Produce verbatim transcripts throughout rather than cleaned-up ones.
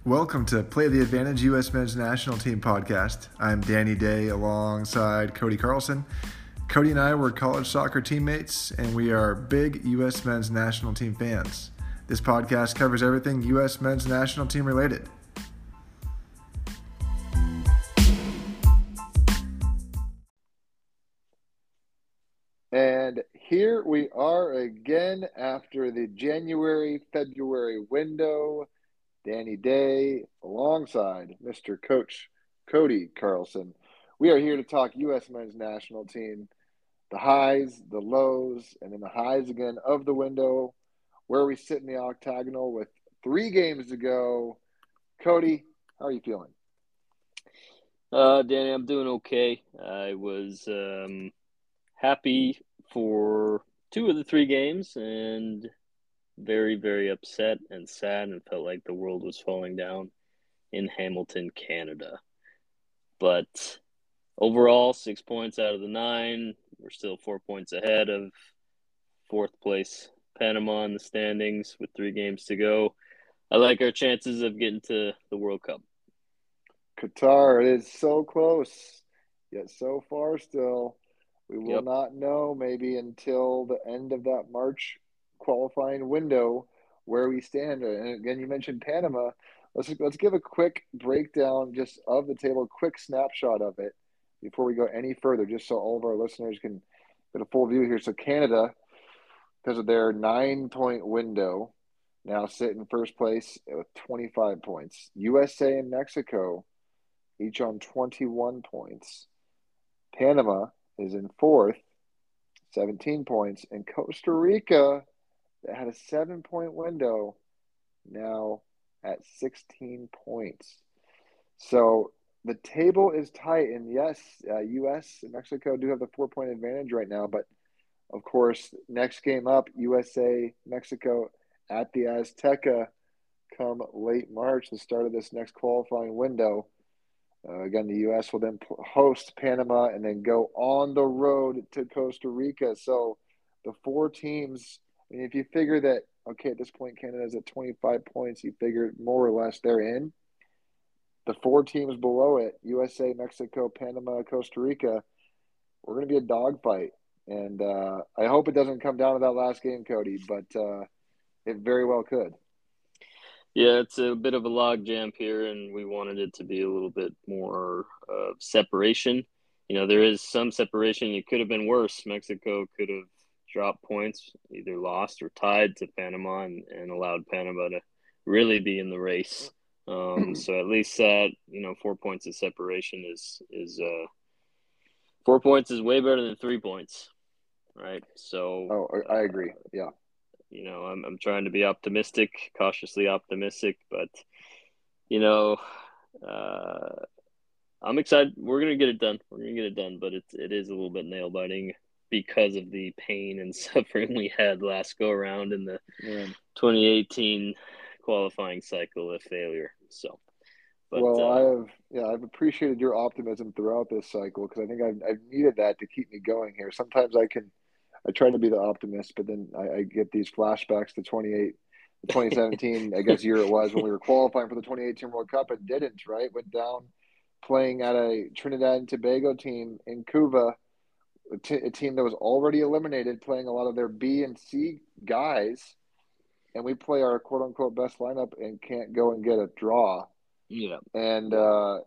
Welcome to Play the Advantage U S Men's National Team podcast. I'm Danny Day alongside Cody Carlson. Cody and I were college soccer teammates, and we are big U S Men's National Team fans. This podcast covers everything U S Men's National Team related. And here we are again after the January-February window. Danny Day alongside Mister Coach Cody Carlson. We are here to talk U S Men's National Team, the highs, the lows, and then the highs again of the window, where we sit in the octagonal with three games to go. Cody, how are you feeling? Uh, Danny, I'm doing okay. I was um, happy for two of the three games and very, very upset and sad and felt like the world was falling down in Hamilton, Canada. But overall, six points out of the nine. We're still four points ahead of fourth place Panama in the standings with three games to go. I like our chances of getting to the World Cup. Qatar, it is so close, yet so far still. We will Yep. not know maybe until the end of that March qualifying window where we stand. And again, you mentioned Panama. Let's let's give a quick breakdown just of the table, a quick snapshot of it before we go any further, just so all of our listeners can get a full view here. So Canada, because of their nine-point window, now sit in first place with twenty-five points. U S A and Mexico, each on twenty-one points. Panama is in fourth, seventeen points. And Costa Rica, that had a seven-point window, now at sixteen points. So the table is tight. And yes, uh, U S and Mexico do have the four-point advantage right now. But, of course, next game up, U S A, Mexico at the Azteca come late March, the start of this next qualifying window. Uh, again, the U S will then host Panama and then go on the road to Costa Rica. So the four teams, I mean, if you figure that, okay, at this point, Canada's at twenty-five points, you figure more or less they're in. The four teams below it, U S A, Mexico, Panama, Costa Rica, we're going to be a dogfight. And uh, I hope it doesn't come down to that last game, Cody, but uh, it very well could. Yeah, it's a bit of a log jam here, and we wanted it to be a little bit more uh, separation. You know, there is some separation. It could have been worse. Mexico could have dropped points, either lost or tied to Panama, and, and allowed Panama to really be in the race. Um, so at least that, you know, four points of separation is is uh, four points is way better than three points, right? So, oh, I agree. Yeah. You know, I'm I'm trying to be optimistic, cautiously optimistic, but you know, uh, I'm excited. We're gonna get it done. We're gonna get it done, but it's it is a little bit nail biting because of the pain and suffering we had last go around in the Man. twenty eighteen qualifying cycle of failure. So, but, well, uh, I've yeah, I've appreciated your optimism throughout this cycle because I think I've I've needed that to keep me going here. Sometimes I can. I try to be the optimist, but then I, I get these flashbacks to twenty-eight, twenty seventeen, I guess year it was when we were qualifying for the twenty eighteen World Cup and didn't, right? Went down playing at a Trinidad and Tobago team in Cuba, a, t- a team that was already eliminated, playing a lot of their B and C guys, and we play our quote-unquote best lineup and can't go and get a draw. Yeah. And uh,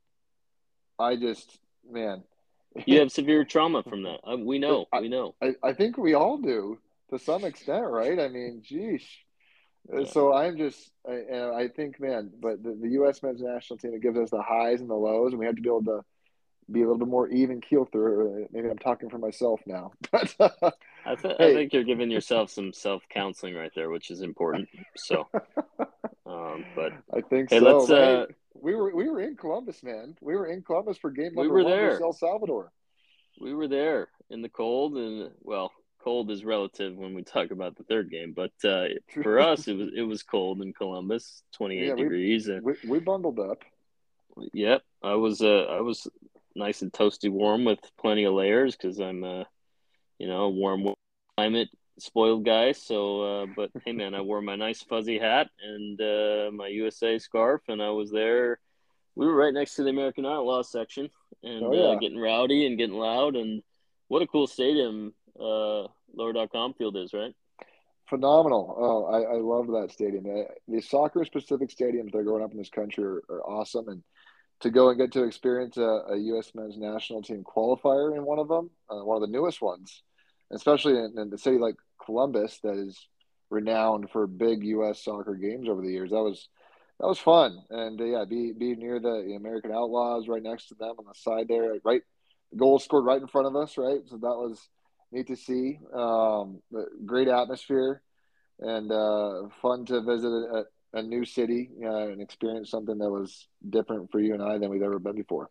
I just, man – you have severe trauma from that. Uh, we know. I, we know. I, I think we all do to some extent, right? I mean, geez. Yeah. So I'm just, I, I think, man, but the, the U S Men's National Team, it gives us the highs and the lows, and we have to be able to be a little bit more even keel through. Maybe I'm talking for myself now. But I, th- hey. I think you're giving yourself some self-counseling right there, which is important. So, um, but I think hey, so. Let's, but uh, hey, we were we were in Columbus, man. We were in Columbus for game number we were one there. versus El Salvador. We were there in the cold, and well, cold is relative when we talk about the third game, but uh, for us, it was it was cold in Columbus, twenty-eight yeah, we, degrees. And, we we bundled up. Yep, I was uh, I was nice and toasty warm with plenty of layers because I'm uh, you know, warm climate spoiled guy. So, uh, but hey, man, I wore my nice fuzzy hat and uh, my U S A scarf, and I was there. We were right next to the American Outlaws section, and Oh uh, yeah, getting rowdy and getting loud. And what a cool stadium uh, Lower dot com field is, right? phenomenal. Oh, I, I love that stadium. Uh, The soccer specific stadiums that are growing up in this country are, are awesome, and to go and get to experience a, a U S men's national team qualifier in one of them, uh, one of the newest ones, especially in, in the city like Columbus that is renowned for big U S soccer games over the years. That was that was fun, and uh, yeah, be be near the, the American Outlaws, right next to them on the side there, right. The goal scored right in front of us, right. So that was neat to see. Um, great atmosphere and uh, fun to visit a, a new city uh, and experience something that was different for you and I than we've ever been before.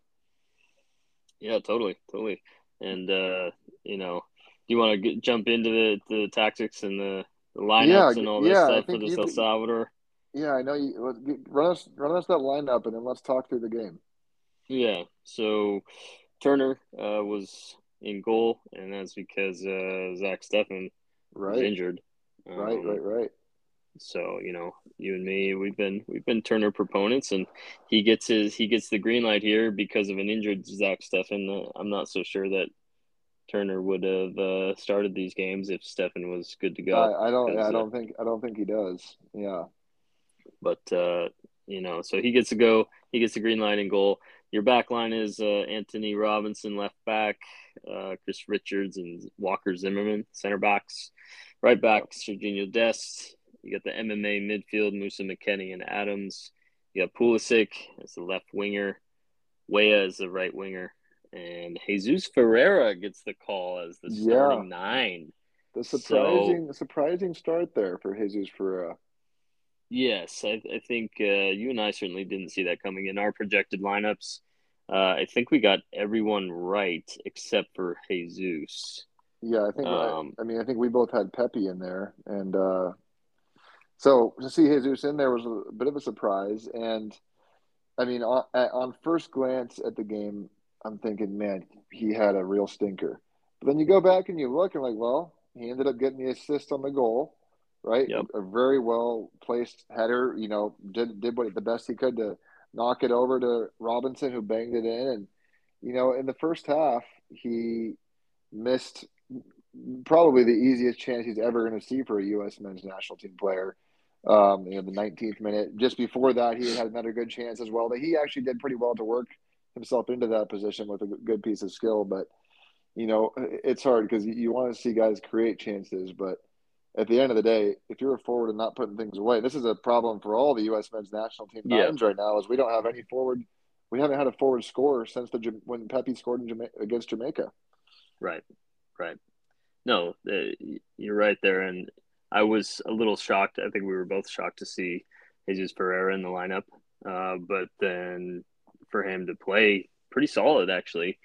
Yeah, totally, totally. And uh, you know, do you want to jump into the, the tactics and the, the Yeah, lineups and all this yeah, I stuff for think this you. El Salvador? Yeah, I know you. Run us, run us that lineup, and then let's talk through the game. Yeah. So Turner uh, was in goal, and that's because uh, Zach Steffen was Right, injured. right, Um, right, right. so you know, you and me, we've been we've been Turner proponents, and he gets his he gets the green light here because of an injured Zach Steffen. Uh, I'm not so sure that Turner would have uh, started these games if Steffen was good to go. I, I don't, I Because, uh, don't think, I don't think he does. Yeah, but uh, you know, so he gets to go. He gets the green light in goal. Your back line is uh, Anthony Robinson, left back, uh, Chris Richards, and Walker Zimmerman, center backs. Right yeah, back, Serginho Dest. You got the M M A midfield, Musa McKennie and Adams. You got Pulisic as the left winger, Weah as the right winger, and Jesus Ferreira gets the call as the yeah. starting nine. The So surprising, surprising start there for Jesus Ferreira. yes, I, I think uh, you and I certainly didn't see that coming in our projected lineups. Uh, I think we got everyone right except for Jesus. Yeah, I think. I, Um, I mean, I think we both had Pepe in there, and uh, so to see Jesus in there was a bit of a surprise. And I mean, on, on first glance at the game, I'm thinking, man, he had a real stinker. But then you go back and you look and like, well, he ended up getting the assist on the goal, right? yep, A, a very well placed header. You know, did did what the best he could to knock it over to Robinson, who banged it in. And you know, in the first half, he missed probably the easiest chance he's ever going to see for a U S men's national team player. Um, you know, the nineteenth minute. Just before that, he had another good chance as well. That he actually did pretty well to work himself into that position with a good piece of skill. But you know, it's hard because you want to see guys create chances, but at the end of the day, if you're a forward and not putting things away, this is a problem for all the U S men's national team yeah, nines right now. Is we don't have any forward. We haven't had a forward scorer since the when Pepe scored in Jamaica, against Jamaica. right, right. No, uh, you're right there, and I was a little shocked. I think we were both shocked to see Jesus Ferreira in the lineup, uh, but then for him to play pretty solid actually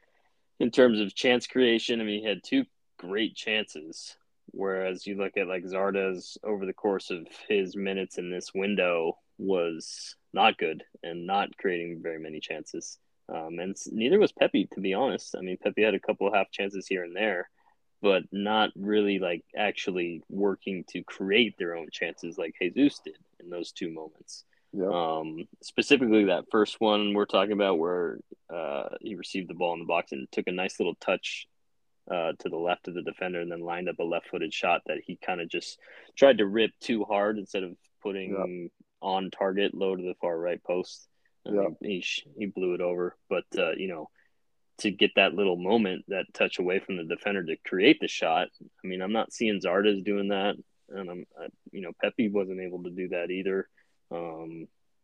in terms of chance creation. I mean, he had two great chances, whereas you look at like Zardes over the course of his minutes in this window was not good and not creating very many chances. Um, and neither was Pepe, to be honest. I mean, Pepe had a couple of half chances here and there, but not really like actually working to create their own chances like Jesus did in those two moments. Yep. Um, specifically, that first one we're talking about where uh, he received the ball in the box and took a nice little touch uh, to the left of the defender and then lined up a left footed shot that he kind of just tried to rip too hard instead of Yep. putting on target low to the far right post. Yep. Um, he, he blew it over. But, uh, you know, to get that little moment, that touch away from the defender to create the shot, I mean, I'm not seeing Zardes doing that. And, I'm, I, you know, Pepe wasn't able to do that either. Um,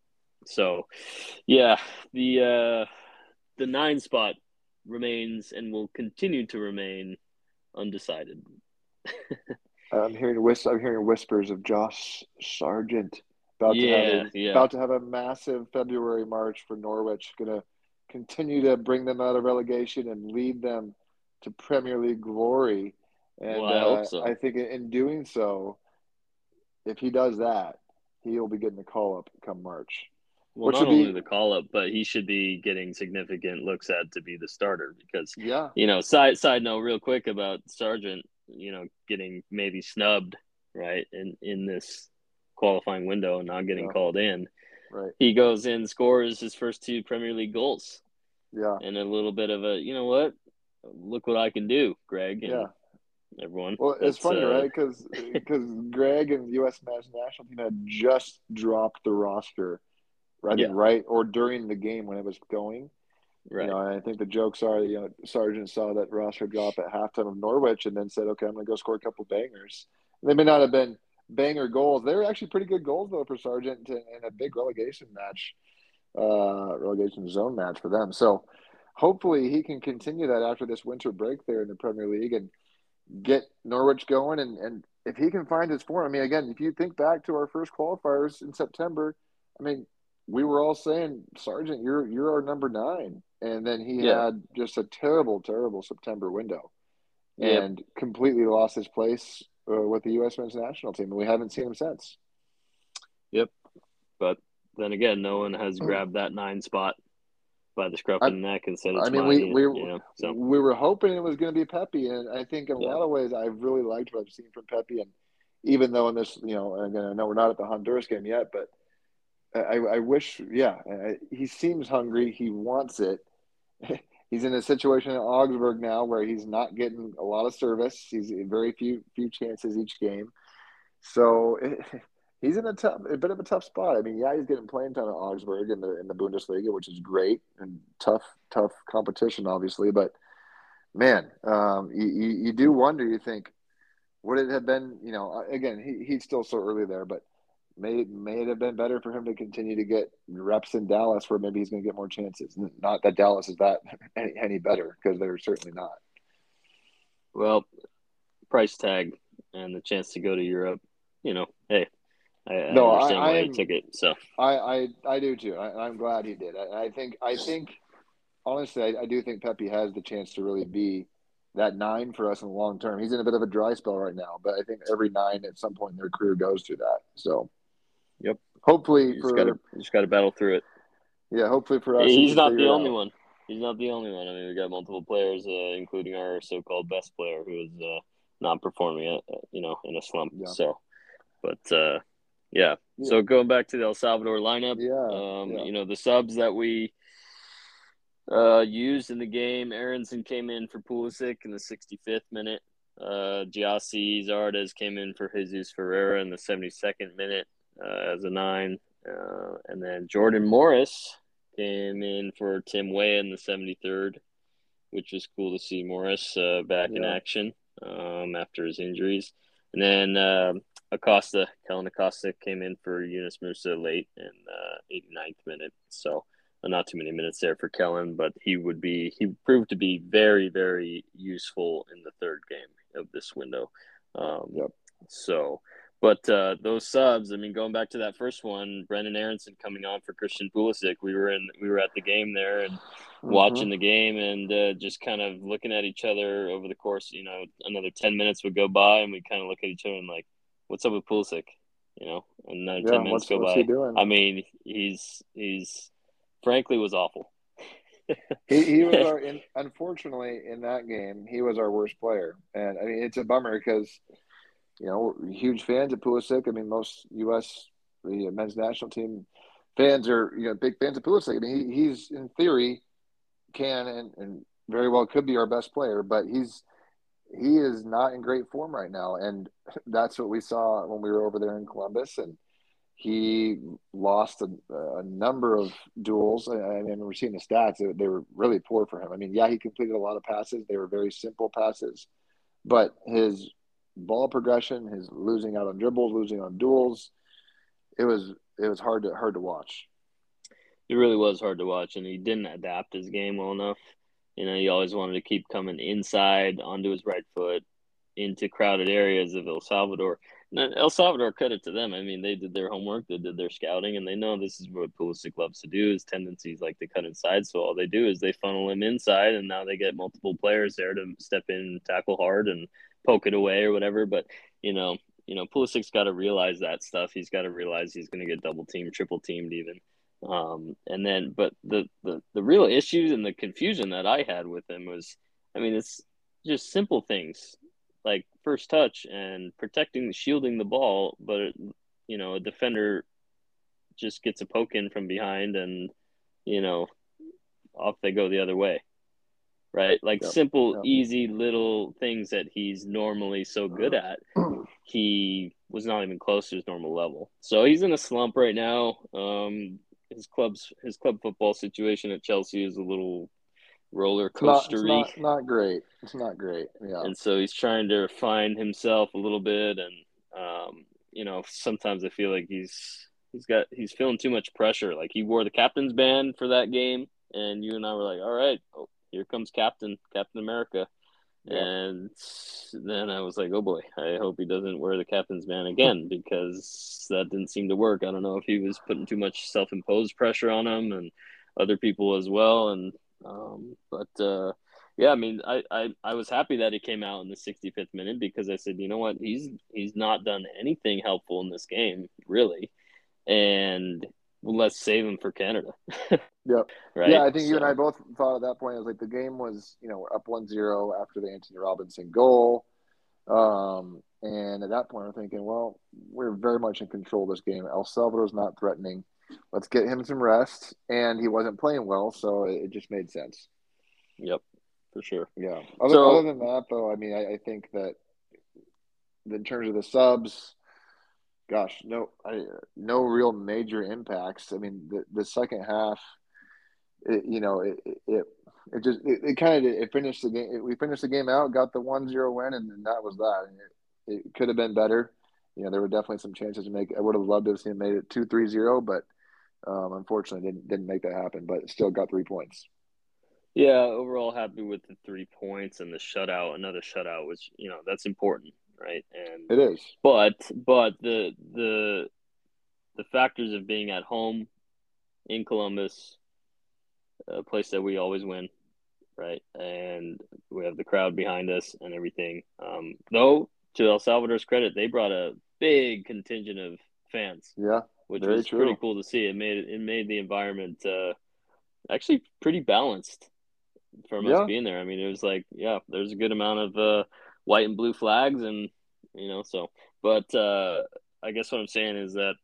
so, yeah, the uh, the nine spot remains and will continue to remain undecided. I'm hearing whis- I'm hearing whispers of Josh Sargent about to have a Yeah, yeah, about to have a massive February March for Norwich. Going to continue to bring them out of relegation and lead them to Premier League glory. well, And I hope uh, so. I think in doing so, if he does that, he will be getting the call up come March, Well, which not would only be the call up, but he should be getting significant looks at to be the starter because, yeah, you know, side side note real quick about Sargent. you know, getting maybe snubbed, right, in, in this qualifying window and not getting Yeah. called in. Right. He goes in, scores his first two Premier League goals. Yeah. And a little bit of a, you know what, look what I can do, Greg. And yeah. everyone. Well, it's funny, uh, right? Because because Greg and the U S men's national team had just dropped the roster, I think, Yeah. right or during the game when it was going. Right. You know, and I think the jokes are, you know, Sargent saw that roster drop at halftime of Norwich and then said, "Okay, I'm going to go score a couple bangers." They may not have been banger goals. They were actually pretty good goals though for Sargent in a big relegation match, uh, relegation zone match for them. So hopefully he can continue that after this winter break there in the Premier League and get Norwich going. And, and if he can find his form, I mean, again, if you think back to our first qualifiers in September, I mean, we were all saying, Sargent, you're you're our number nine. And then he Yeah. had just a terrible, terrible September window Yep. and completely lost his place uh, with the U S men's national team. And we haven't seen him since. Yep. But then again, no one has grabbed that nine spot by the scruff I, of the neck and said it's I mean, mine. we we You know, so we were hoping it was going to be Pepe, and I think in a yeah. lot of ways I've really liked what I've seen from Pepe. And even though in this, you know, again, I know we're not at the Honduras game yet, but I, I wish, yeah, I, he seems hungry. He wants it. He's in a situation in Augsburg now where he's not getting a lot of service. He's very few few chances each game, so it, he's in a tough, a bit of a tough spot. I mean, yeah, he's getting playing time at Augsburg in the in the Bundesliga, which is great and tough, tough competition, obviously. But man, um, you, you you do wonder. You think, would it have been? You know, again, he he's still so early there, but may may it have been better for him to continue to get reps in Dallas, where maybe he's going to get more chances. Not that Dallas is that any, any better, because they're certainly not. Well, price tag and the chance to go to Europe, you know, hey, I, I no, understand I, why I'm, he took it. So I, I, I do too. I, I'm glad he did. I, I think, I think, honestly, I, I do think Pepe has the chance to really be that nine for us in the long term. He's in a bit of a dry spell right now, but I think every nine at some point in their career goes through that. So, yep, hopefully you just for, gotta, you just gotta battle through it. yeah, hopefully for us, he He's can not figure the it only out. one. He's not the only one. I mean, we got multiple players, uh, including our so-called best player, who is uh, not performing, at, you know, in a slump. Yeah. So, but uh, yeah. yeah. So going back to the El Salvador lineup, Yeah, um, yeah. you know, the subs that we uh, used in the game, Aronson came in for Pulisic in the sixty-fifth minute. Uh, Giassi Zardes came in for Jesus Ferreira in the seventy-second minute uh, as a nine, uh, and then Jordan Morris came in for Tim Weah in the seventy-third, which was cool to see Morris uh, back yeah. in action um, after his injuries. And then uh, Acosta, Kellen Acosta came in for Yunus Musa late in uh, eighty-ninth minute. So uh, not too many minutes there for Kellen, but he would be he proved to be very, very useful in the third game of this window. Um, Yep. So, but uh, those subs, I mean, going back to that first one, Brendan Aronson coming on for Christian Pulisic, we were in, we were at the game there and Mm-hmm. watching the game and uh, just kind of looking at each other over the course. You know, another ten minutes would go by and we kind of look at each other and like, what's up with Pulisic? You know, and another Yeah, ten minutes what's, go what's by. he doing? I mean, he's he's frankly was awful. he he was our in, unfortunately in that game he was our worst player, and I mean it's a bummer because you know we're huge fans of Pulisic. I mean most U S the men's national team fans are you know big fans of Pulisic. I mean he, he's in theory can and, and very well could be our best player, but he's he is not in great form right now, and that's what we saw when we were over there in Columbus. And he lost a, a number of duels. I, I mean, we're seeing the stats; they, they were really poor for him. I mean, yeah, he completed a lot of passes; they were very simple passes, but his ball progression, his losing out on dribbles, losing on duels, it was it was hard to hard to watch. It really was hard to watch, and he didn't adapt his game well enough. You know, he always wanted to keep coming inside onto his right foot into crowded areas of El Salvador. And El Salvador, credit to them. I mean, they did their homework, they did their scouting, and they know this is what Pulisic loves to do. His tendencies like to cut inside, so all they do is they funnel him inside, and now they get multiple players there to step in, and tackle hard, and poke it away or whatever. But you know, you know, Pulisic's got to realize that stuff. He's got to realize he's going to get double teamed, triple teamed, even. Um, and then, but the, the, the real issues and the confusion that I had with him was, I mean, it's just simple things. like first touch and protecting, shielding the ball, but you know, a defender just gets a poke in from behind, and you know, off they go the other way. Right? Like Yep. simple, Yep. easy little things that he's normally so good at. He was not even close to his normal level. So he's in a slump right now. Um, his club's his club football situation at Chelsea is a little roller coastery. It's not, it's not not great. It's not great. Yeah. And so he's trying to find himself a little bit, and um, you know, sometimes I feel like he's he's got he's feeling too much pressure. Like he wore the captain's band for that game, and you and I were like, all right, oh, here comes Captain, Captain America. Yeah. And then I was like, oh boy, I hope he doesn't wear the captain's band again, because that didn't seem to work. I don't know if he was putting too much self-imposed pressure on him and other people as well. And, um, but, uh, yeah, I mean, I, I, I was happy that he came out in the sixty-fifth minute, because I said, you know what, he's, he's not done anything helpful in this game, really. And let's save him for Canada. Yep. Right. Yeah, I think so, you and I both thought at that point, it was like the game was, you know, we're up one zero after the Anthony Robinson goal. Um, and at that point, I'm thinking, well, we're very much in control of this game. El Salvador's not threatening. Let's get him some rest. And he wasn't playing well, so it, it just made sense. Yep, for sure. Yeah. Other, so, other than that, though, I mean, I, I think that in terms of the subs, gosh, no, I, no real major impacts. I mean, the, the second half, it, you know, it it, it just it, it kind of it finished the game. It, we finished the game out, got the one zero win, and, and that was that. And it, it could have been better. You know, there were definitely some chances to make. I would have loved to have seen it made it two three zero, but um, unfortunately didn't didn't make that happen. But still got three points. Yeah, overall happy with the three points and the shutout. Another shutout, which you know that's important, right? And it is. But but the the the factors of being at home in Columbus, a place that we always win, right? And we have the crowd behind us and everything. Um, though, to El Salvador's credit, they brought a big contingent of fans. Yeah, which very was true. pretty cool to see. It made it made the environment uh, actually pretty balanced from yeah. us being there. I mean, it was like, yeah, there's a good amount of uh, white and blue flags, and you know, so. But uh, I guess what I'm saying is that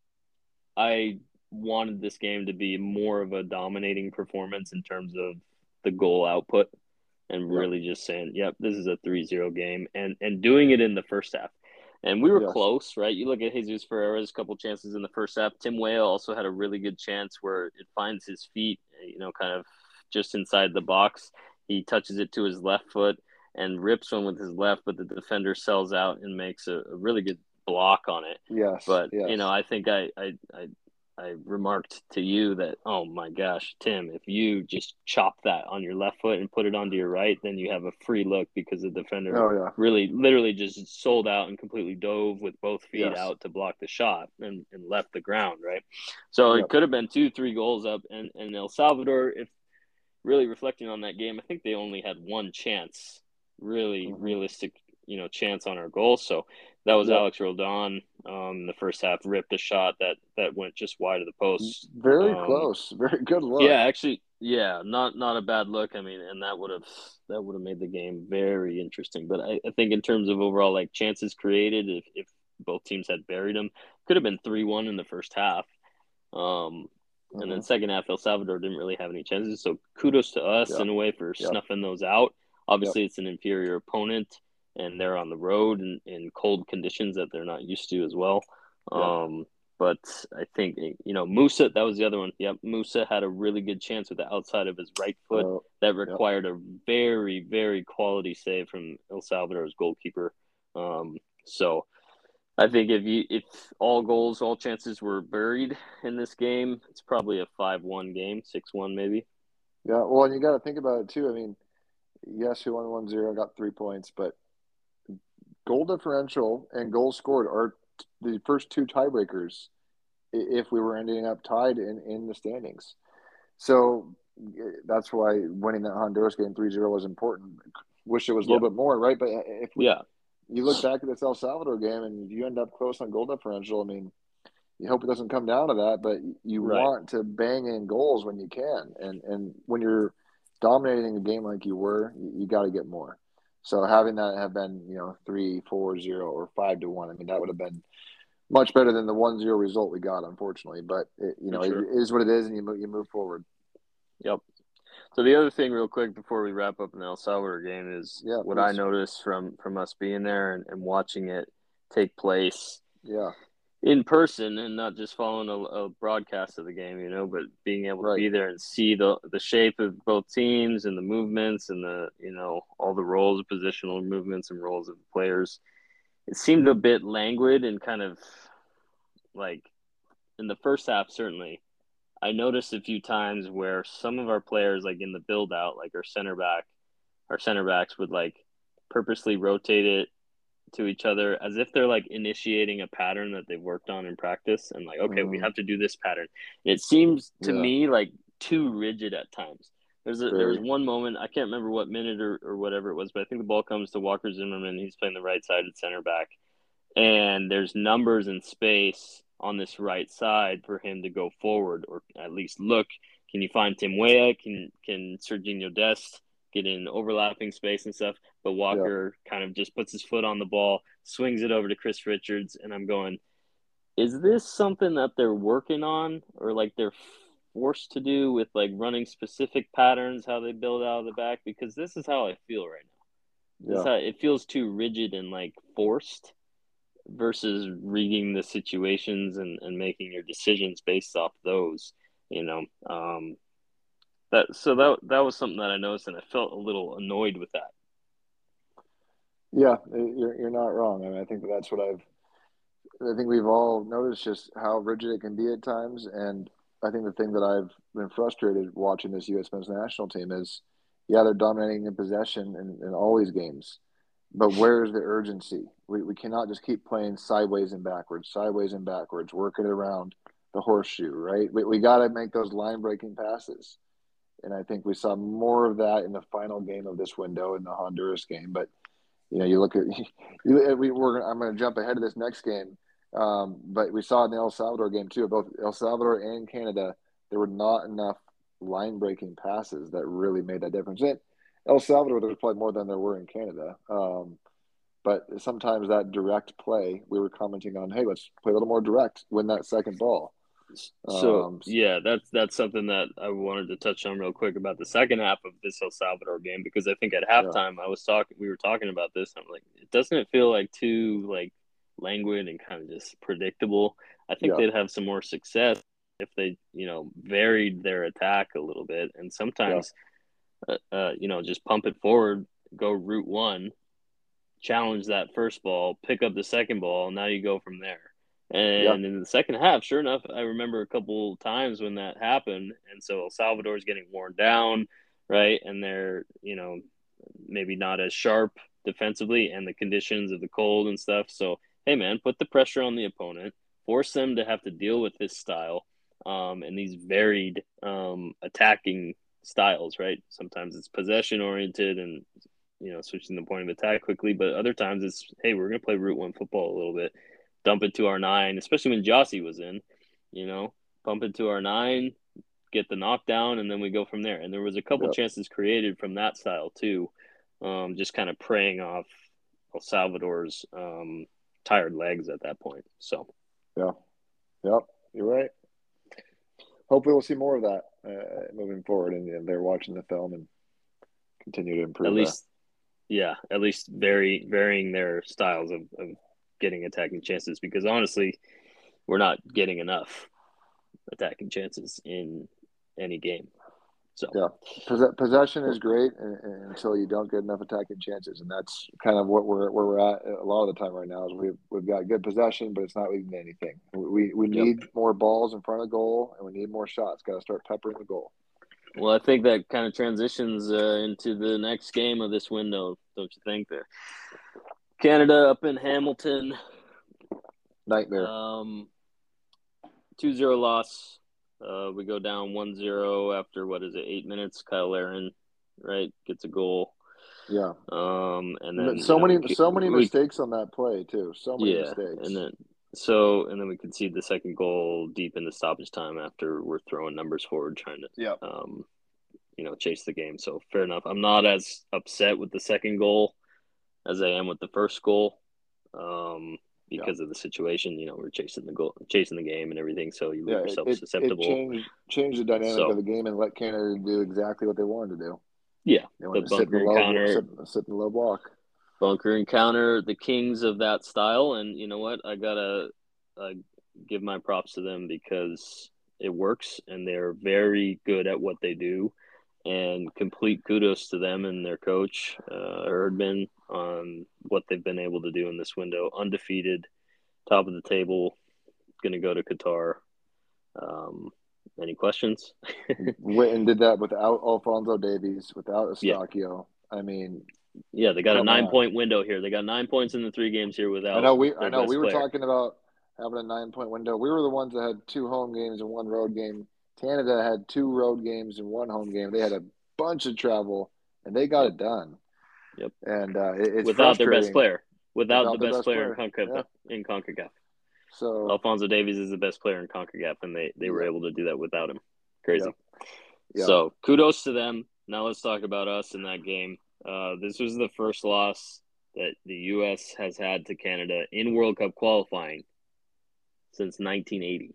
I wanted this game to be more of a dominating performance in terms of the goal output, and Yep. really just saying, yep, this is a three zero game, and and doing it in the first half. And we were Yes. close, right? You look at Jesus Ferreira's couple chances in the first half. Tim Weah also had a really good chance where it finds his feet, you know, kind of just inside the box. He touches it to his left foot and rips one with his left, but the defender sells out and makes a, a really good block on it. Yes. But, yes. you know, I think I, I, I, I remarked to you that, oh my gosh, Tim, if you just chop that on your left foot and put it onto your right, then you have a free look, because the defender oh, yeah. really literally just sold out and completely dove with both feet Yes. out to block the shot and, and left the ground, right? So Yep. it could have been two, three goals up. And, and El Salvador, if really reflecting on that game, I think they only had one chance, really mm-hmm. realistic, you know, chance on our goal. So that was yep. Alex Roldan. Um, the first half ripped a shot that, that went just wide of the post. Very um, close. Very good look. Yeah, actually, yeah, not not a bad look. I mean, and that would have that would have made the game very interesting. But I, I think in terms of overall like chances created, if, if both teams had buried them, could have been three one in the first half. Um, mm-hmm. And then second half, El Salvador didn't really have any chances. So kudos to us yep. in a way for yep. snuffing those out. Obviously, yep. it's an inferior opponent, and they're on the road in, in cold conditions that they're not used to as well. Yep. Um, but I think, you know, Musa, that was the other one. Yep, Musa had a really good chance with the outside of his right foot oh, that required yep. a very, very quality save from El Salvador's goalkeeper. Um, so I think if you if all goals, all chances were buried in this game, it's probably a five one game, six one maybe. Yeah, well, and you got to think about it too. I mean, yes, we won one zero, got three points, but goal differential and goals scored are the first two tiebreakers if we were ending up tied in, in the standings. So that's why winning that Honduras game three zero was important. Wish it was a little yeah. bit more, right? But if we, yeah. you look back at this El Salvador game and you end up close on goal differential, I mean, you hope it doesn't come down to that, but you right. want to bang in goals when you can. And, and when you're dominating a game like you were, you, you got to get more. So having that have been, you know, three, four, zero, or five to one, I mean, that would have been much better than the one zero result we got, unfortunately. But it, you know, sure. it is what it is, and you move, you move forward. Yep. So the other thing, real quick, before we wrap up in the El Salvador game, is yeah, what please. I noticed from from us being there and, and watching it take place. Yeah. In person and not just following a, a broadcast of the game, you know, but being able right. to be there and see the the shape of both teams and the movements and the, you know, all the roles, positional movements and roles of the players. It seemed a bit languid and kind of like in the first half, certainly. I noticed a few times where some of our players, like in the build out, like our center back, our center backs would like purposely rotate it to each other as if they're like initiating a pattern that they've worked on in practice and like, okay, mm. we have to do this pattern. It seems to yeah. me like too rigid at times. There's a, there was one moment, I can't remember what minute or, or whatever it was, but I think the ball comes to Walker Zimmerman. He's playing the right-sided center back. And there's numbers and space on this right side for him to go forward or at least look. Can you find Tim Weah? Can, can Serginho Dest get in overlapping space and stuff? But Walker yeah. kind of just puts his foot on the ball, swings it over to Chris Richards, and I'm going, is this something that they're working on or like they're forced to do with like running specific patterns, how they build out of the back? Because this is how I feel right now. This yeah. how, it feels too rigid and like forced versus reading the situations and, and making your decisions based off those, you know. Um, that so that that was something that I noticed, and I felt a little annoyed with that. Yeah, you're you're not wrong. I mean, I think that's what I've. I think we've all noticed just how rigid it can be at times, and I think the thing that I've been frustrated watching this U S men's national team is, yeah, they're dominating in possession in, in all these games, but where's the urgency? We we cannot just keep playing sideways and backwards, sideways and backwards, working around the horseshoe, right? We we got to make those line breaking passes, and I think we saw more of that in the final game of this window in the Honduras game, but. You know, you look at you, we we're I'm going to jump ahead of this next game, um, but we saw in the El Salvador game too. Both El Salvador and Canada, there were not enough line breaking passes that really made that difference. In El Salvador, there was probably more than there were in Canada, um, but sometimes that direct play, we were commenting on, hey, let's play a little more direct, win that second ball. So um, yeah, that's that's something that I wanted to touch on real quick about the second half of this El Salvador game, because I think at halftime yeah. I was talking, we were talking about this. I'm like, it doesn't it feel like too like languid and kind of just predictable? I think yeah. they'd have some more success if they, you know, varied their attack a little bit, and sometimes, yeah. uh, uh, you know, just pump it forward, go route one, challenge that first ball, pick up the second ball, and now you go from there. And yep. in the second half, sure enough, I remember a couple times when that happened. And so El Salvador's getting worn down, right? And they're, you know, maybe not as sharp defensively and the conditions of the cold and stuff. So, hey, man, put the pressure on the opponent, force them to have to deal with this style um, and these varied um, attacking styles, right? Sometimes it's possession oriented and, you know, switching the point of attack quickly. But other times it's, hey, we're going to play route one football a little bit. Dump it to our nine, especially when Jossie was in, you know, pump it to our nine, get the knockdown, and then we go from there. And there was a couple yep. chances created from that style too, um, just kind of preying off El Salvador's um, tired legs at that point. So, yeah, yep, you're right. Hopefully, we'll see more of that uh, moving forward, and, and they're watching the film and continue to improve. At least, that. yeah, at least vary varying their styles of. of getting attacking chances, because honestly we're not getting enough attacking chances in any game. So yeah, Pos- possession is great until you don't get enough attacking chances, and that's kind of what we're where we're at a lot of the time right now. Is we've we've got good possession, but it's not leading to anything. We we need yep. more balls in front of goal, and we need more shots. Got to start peppering the goal. Well, I think that kind of transitions uh, into the next game of this window, don't you think? There, Canada up in Hamilton. Nightmare. Um, two zero loss. Uh, we go down one zero after, what is it, eight minutes? Kyle Aaron, right, gets a goal. Yeah. Um, and then so you know, many we, so many we, mistakes on that play too. So many yeah, mistakes. and then so and then we concede the second goal deep into stoppage time after we're throwing numbers forward, trying to yeah. um, you know, chase the game. So fair enough. I'm not as upset with the second goal as I am with the first goal, um, because yeah. of the situation. You know, we're chasing the goal, chasing the game, and everything. So you leave yeah, yourself it, susceptible. It changed changed the dynamic so, of the game and let Canada do exactly what they wanted to do. Yeah, they wanted the to bunker sit in the encounter, low, sit, sit in the low block, bunker encounter, the kings of that style. And you know what? I gotta uh, give my props to them because it works, and they're very good at what they do. And complete kudos to them and their coach, uh, Erdman, on what they've been able to do in this window. Undefeated, top of the table, going to go to Qatar. Um, any questions? And did that without Alphonso Davies, without Eustáquio. Yeah. I mean, yeah, they got a nine-point window here. They got nine points in the three games here without. I know we. I know we were player. talking about having a nine-point window. We were the ones that had two home games and one road game. Canada had two road games and one home game. They had a bunch of travel, and they got yep. it done. Yep. And uh, it, it's without their best player, without, without the best, best player, player. in CONCACAF. Yeah. In CONCACAF. So Alphonso Davies is the best player in CONCACAF, and they, they were yep. able to do that without him. Crazy. Yep. Yep. So kudos to them. Now let's talk about us in that game. Uh, this was the first loss that the U S has had to Canada in World Cup qualifying since nineteen eighty.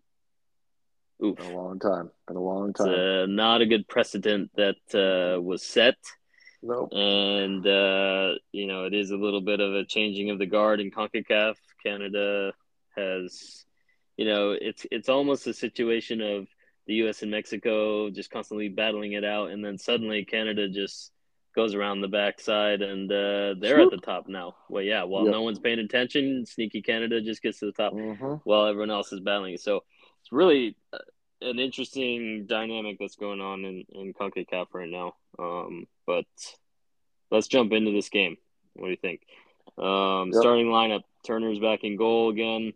Oof. Been a long time. Been a long time. It's uh, not a good precedent that uh, was set. Nope. And, uh, you know, it is a little bit of a changing of the guard in CONCACAF. Canada has, you know, it's it's almost a situation of the U S and Mexico just constantly battling it out. And then suddenly Canada just goes around the backside and uh, they're Swoop. at the top now. Well, yeah, while yep. no one's paying attention, sneaky Canada just gets to the top mm-hmm. while everyone else is battling. So it's really an interesting dynamic that's going on in, in CONCACAF right now. Um, but let's jump into this game. What do you think? Um, yep. Starting lineup, Turner's back in goal again.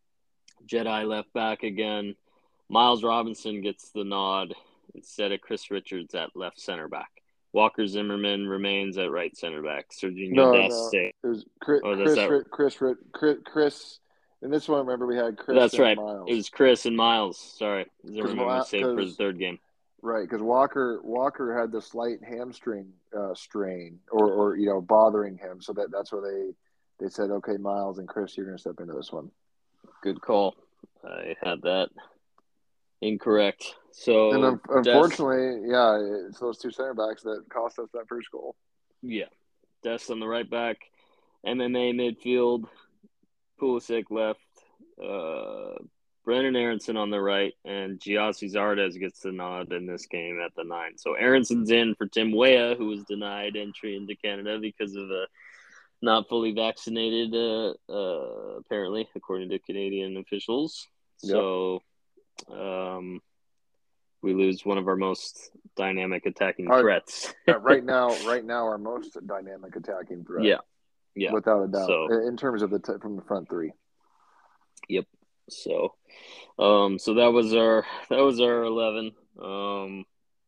Jedi left back again. Miles Robinson gets the nod instead of Chris Richards at left center back. Walker Zimmerman remains at right center back. Serginho no, Dest no. stay. It was Chris, oh, Chris, that... Chris, Chris, Chris, Chris. In this one, remember we had Chris. That's and right. Miles. It was Chris and Miles. Sorry, Zimmerman was saved for the third game. Right, because Walker Walker had the slight hamstring uh, strain, or, or you know, bothering him. So that that's where they they said, okay, Miles and Chris, you're going to step into this one. Good call. I had that incorrect. So and un- unfortunately, Des, yeah, it's those two center backs that cost us that first goal. Yeah, Des on the right back, M M A midfield, Pulisic left, uh, Brennan Aronson on the right, and Gyasi Zardes gets the nod in this game at the nine. So Aronson's in for Tim Weah, who was denied entry into Canada because of a not fully vaccinated, uh, uh, apparently, according to Canadian officials. Yep. So um, we lose one of our most dynamic attacking our, threats. right now, right now, our most dynamic attacking threat. Yeah, yeah, without a doubt. So, in terms of the t- from the front three. Yep. So, um, so that was our that was our eleven. Um,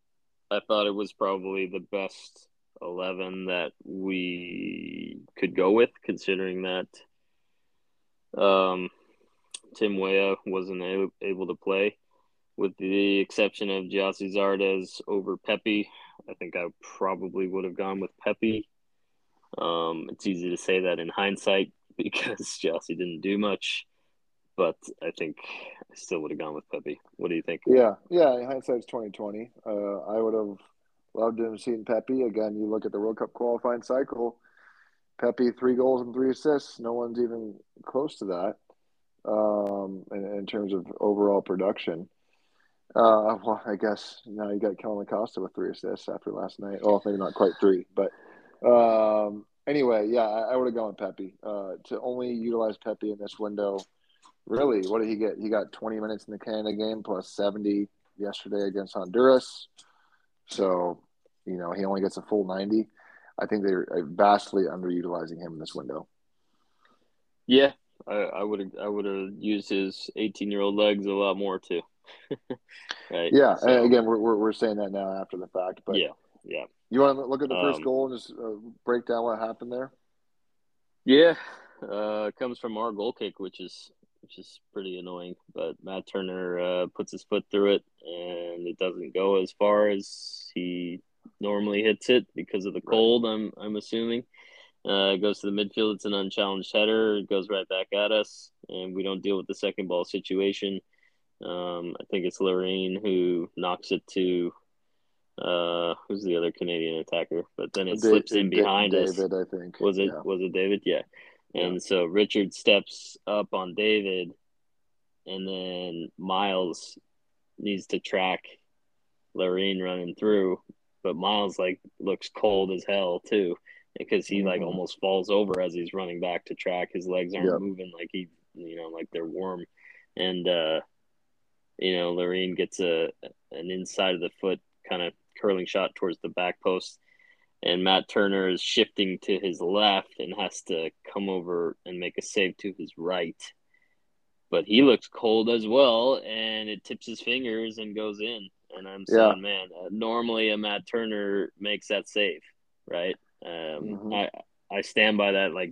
I thought it was probably the best eleven that we could go with, considering that um, Tim Weah wasn't a- able to play, with the exception of Gyasi Zardes over Pepe. I think I probably would have gone with Pepe. Um, it's easy to say that in hindsight because Gyasi didn't do much, but I think I still would have gone with Pepe. What do you think? Yeah, yeah. Hindsight's twenty twenty. Uh, I would have loved to have seen Pepe again. You look at the World Cup qualifying cycle. Pepe three goals and three assists. No one's even close to that um, in, in terms of overall production. Uh, well, I guess now you got Kellen Acosta with three assists after last night. Oh, maybe not quite three, but um, anyway, yeah, I, I would have gone with Pepe. Uh, to only utilize Pepe in this window. Really, what did he get? He got twenty minutes in the Canada game plus seventy yesterday against Honduras. So, you know, he only gets a full ninety. I think they're vastly underutilizing him in this window. Yeah, I, I would have I would have used his eighteen-year-old legs a lot more too. Right. Yeah, so, and again, we're, we're we're saying that now after the fact, but yeah, yeah. You want to look at the first um, goal and just uh, break down what happened there? Yeah, uh, it comes from our goal kick, which is which is pretty annoying. But Matt Turner uh, puts his foot through it, and it doesn't go as far as he normally hits it because of the cold. I'm I'm assuming, Uh, it goes to the midfield. It's an unchallenged header. It goes right back at us, and we don't deal with the second ball situation. Um, I think it's Lorraine who knocks it to uh, who's the other Canadian attacker? But then it Da- slips in Da- behind us. David, I think. Was it Yeah. was it David? Yeah. And Yeah. so Richard steps up on David, and then Miles needs to track Lorraine running through, but Miles like looks cold as hell too, because he like Mm-hmm. almost falls over as he's running back to track. His legs aren't Yep. moving like he, you know, like they're warm, and uh, you know, Lorraine gets a an inside of the foot kind of curling shot towards the back post, and Matt Turner is shifting to his left and has to come over and make a save to his right. But he looks cold as well, and it tips his fingers and goes in. And I'm Yeah. saying, man, uh, normally a Matt Turner makes that save, right? Um, Mm-hmm. I I stand by that. Like,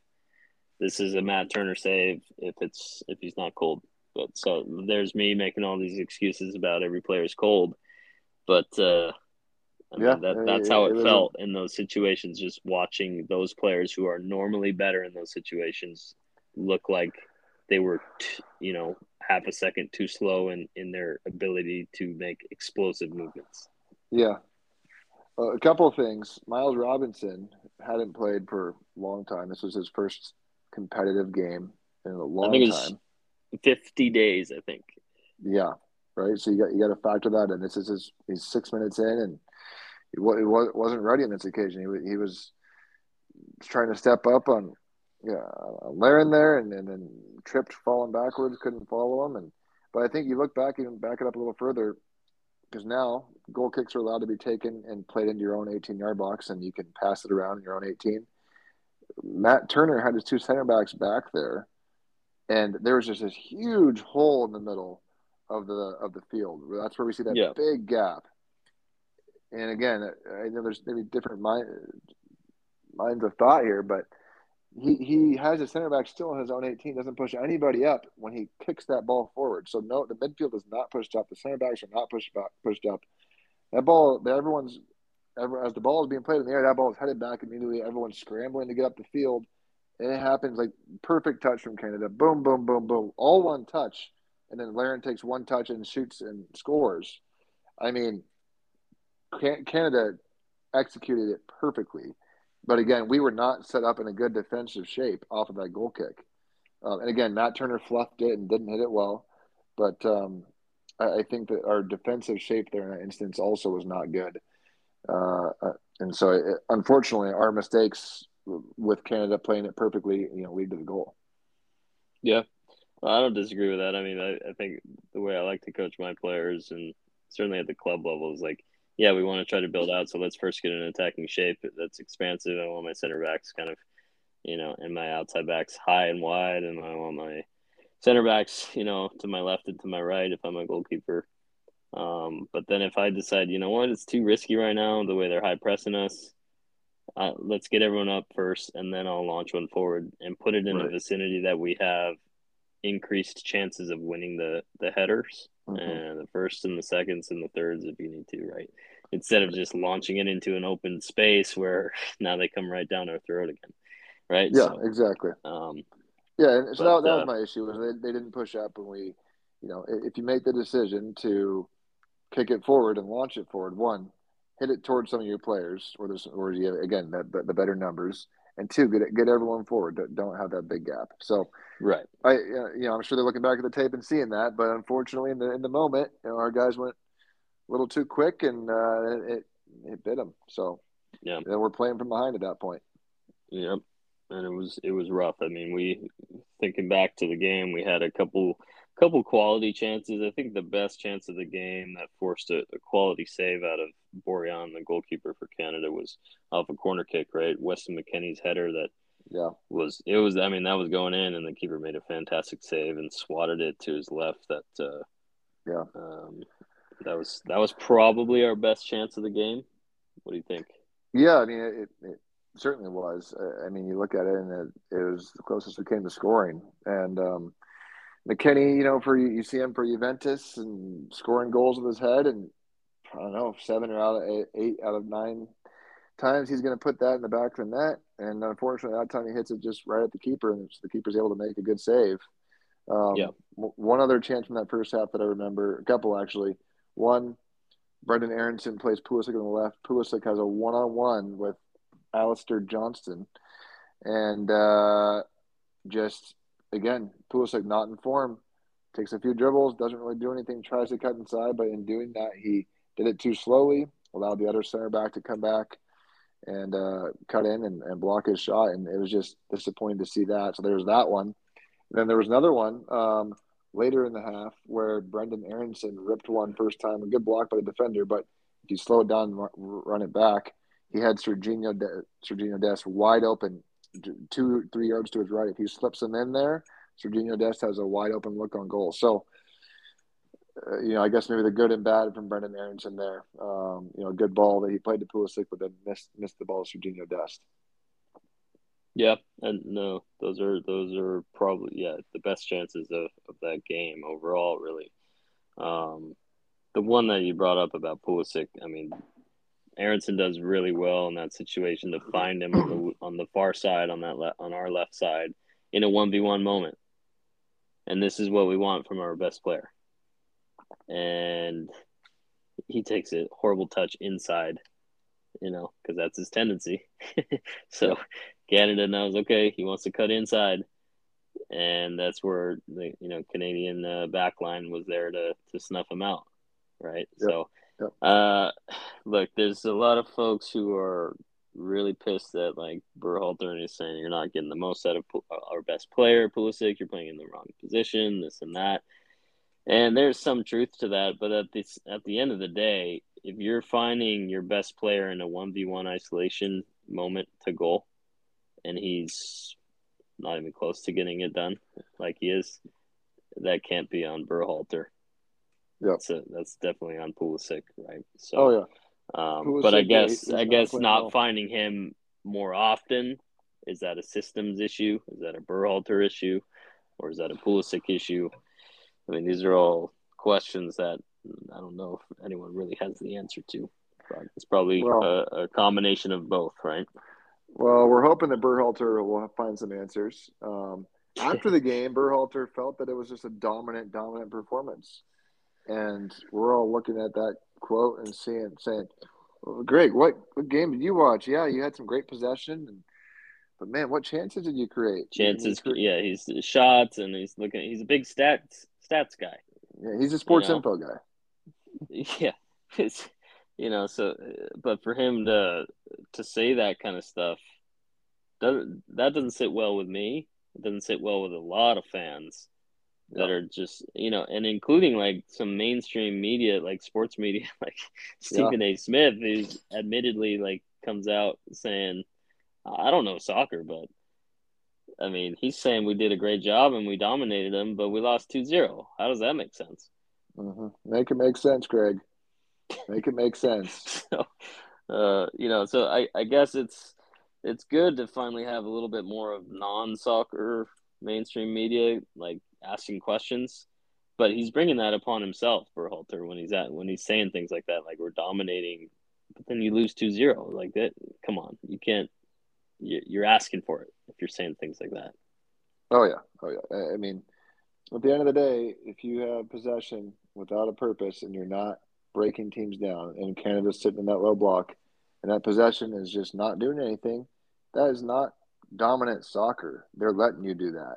this is a Matt Turner save if it's if he's not cold. But so there's me making all these excuses about every player's cold, but uh, I Yeah. mean that It, that's how it it was felt in those situations. Just watching those players who are normally better in those situations look like they were, t- you know, half a second too slow in, in their ability to make explosive movements. a, yeah. Uh, a couple of things. Miles Robinson hadn't played for a long time. This was his first competitive game in a I long think it was time. fifty days. I think. Yeah. Right. So you got you got to factor that in. This is his. He's six minutes in, and he, wa- he wa- wasn't ready on this occasion. He, wa- he was trying to step up on yeah, on Laren there, and, and then tripped, falling backwards, couldn't follow him. And but I think you look back and back it up a little further, because now goal kicks are allowed to be taken and played into your own eighteen-yard box, and you can pass it around in your own eighteen. Matt Turner had his two center backs back there, and there was just this huge hole in the middle of the of the field. That's where we see that Yeah. big gap. And again, I know there's maybe different mind, minds of thought here, but he he has a center back still in his own eighteen, doesn't push anybody up when he kicks that ball forward. So no, the midfield is not pushed up. The center backs are not pushed back, pushed up. That ball, everyone's as the ball is being played in the air, that ball is headed back immediately. Everyone's scrambling to get up the field, and it happens like perfect touch from Canada. Boom, boom, boom, boom, all one touch, and then Laren takes one touch and shoots and scores. I mean, Canada executed it perfectly. But again, we were not set up in a good defensive shape off of that goal kick. Um, and again, Matt Turner fluffed it and didn't hit it well. But um, I, I think that our defensive shape there in that instance also was not good. Uh, uh, and so, it, unfortunately, our mistakes with Canada playing it perfectly, you know, lead to the goal. Yeah, well, I don't disagree with that. I mean, I, I think the way I like to coach my players, and certainly at the club level, is like, yeah, we want to try to build out. So let's first get an attacking shape that's expansive. I want my center backs kind of, you know, and my outside backs high and wide, and I want my center backs, you know, to my left and to my right if I'm a goalkeeper. Um, but then if I decide, you know what, it's too risky right now, the way they're high pressing us, uh, let's get everyone up first, and then I'll launch one forward and put it in Right. a vicinity that we have increased chances of winning the the headers Mm-hmm. and the first and the seconds and the thirds if you need to, right? Instead of just launching it into an open space where now they come right down our throat again, right? Yeah, so, exactly. Um, yeah, and so but, that, that uh, was my issue was they, they didn't push up, and we, you know, if you make the decision to kick it forward and launch it forward, one, hit it towards some of your players, or there's, or you again the, the better numbers, and two, get it, get everyone forward. Don't have that big gap. So, right, I, you know, I'm sure they're looking back at the tape and seeing that, but unfortunately, in the in the moment, you know, our guys went a little too quick, and uh, it it bit them. So, yeah, you know, we're playing from behind at that point. yep. And it was it was rough. I mean, we thinking back to the game, we had a couple couple quality chances. I think the best chance of the game that forced a, a quality save out of Borean, the goalkeeper for Canada, was off a corner kick, right? Weston McKennie's header that Yeah, was it was I mean that was going in, and the keeper made a fantastic save and swatted it to his left. That uh, yeah, um, that was that was probably our best chance of the game. What do you think? yeah. I mean, it, it certainly was. I mean, you look at it, and it, it was the closest we came to scoring. And um, McKennie, you know, for you see him for Juventus and scoring goals with his head, and I don't know, seven or out of eight, eight out of nine times he's going to put that in the back of the net, and unfortunately, that time he hits it just right at the keeper, and the keeper's able to make a good save. Um, Yeah. One other chance from that first half that I remember, a couple actually. One, Brendan Aronson plays Pulisic on the left. Pulisic has a one-on-one with Alistair Johnston, and uh, just again, Pulisic not in form, takes a few dribbles, doesn't really do anything, tries to cut inside, but in doing that, he did it too slowly, allowed the other center back to come back and uh, cut in and, and block his shot, and it was just disappointing to see that. So there was that one. And then there was another one um, later in the half where Brendan Aronson ripped one first time, a good block by the defender, but if you slow it down and run it back, he had Serginho, De- Serginho Dest wide open, two, three yards to his right. If he slips him in there, Serginho Dest has a wide open look on goal. So, uh, you know, I guess maybe the good and bad from Brendan Aronson there. Um, you know, a good ball that he played to Pulisic, but then missed missed the ball to Serginho Dest. Yeah, and no, those are those are probably yeah the best chances of, of that game overall. Really, um, the one that you brought up about Pulisic, I mean, Aronson does really well in that situation to find him on the on the far side on that le- on our left side in a one v one moment, and this is what we want from our best player. And he takes a horrible touch inside, you know, because that's his tendency. So Yep. Canada knows, okay, he wants to cut inside, and that's where the you know Canadian uh, back line was there to to snuff him out, right? Yep. So, Yep. uh, look, there's a lot of folks who are really pissed that like Berhalter and he's saying you're not getting the most out of our best player, Pulisic. You're playing in the wrong position, this and that. And there's some truth to that, but at this at the end of the day, if you're finding your best player in a one v one isolation moment to goal, and he's not even close to getting it done like he is, that can't be on Berhalter. Yeah, that's a, that's definitely on Pulisic, right? So, oh yeah. Um, but I Pulisic, yeah, guess he's I not guess playing not well. finding him more often, is that a systems issue? Is that a Berhalter issue, or is that a Pulisic issue? I mean, these are all questions that I don't know if anyone really has the answer to. But it's probably Well, a, a combination of both, right? Well, we're hoping that Berhalter will find some answers. Um, after the game, Berhalter felt that it was just a dominant, dominant performance, and we're all looking at that quote and seeing, saying, well, "Greg, what what game did you watch? Yeah, you had some great possession, and, but man, what chances did you create? Chances, you cre- yeah, he's shots and he's looking. He's a big stats stats guy. Yeah, he's a sports you know? info guy. Yeah, it's you know. So, but for him to to say that kind of stuff doesn't that doesn't sit well with me. It doesn't sit well with a lot of fans that Yeah. are just you know, and including like some mainstream media, like sports media, like Stephen A. Smith, who's admittedly like comes out saying, "I don't know soccer, but." I mean, he's saying we did a great job and we dominated them, but we lost two zero. How does that make sense? Mm-hmm. Make it make sense, Greg. Make it make sense. so, uh, you know, so I, I guess it's it's good to finally have a little bit more of non-soccer mainstream media like asking questions, but he's bringing that upon himself, Berhalter, when he's at when he's saying things like that, like we're dominating, but then you lose two zero, like that. Come on, you can't. You're asking for it if you're saying things like that. Oh yeah, oh yeah. I mean, at the end of the day, if you have possession without a purpose and you're not breaking teams down, and Canada's sitting in that low block, and that possession is just not doing anything, that is not dominant soccer. They're letting you do that.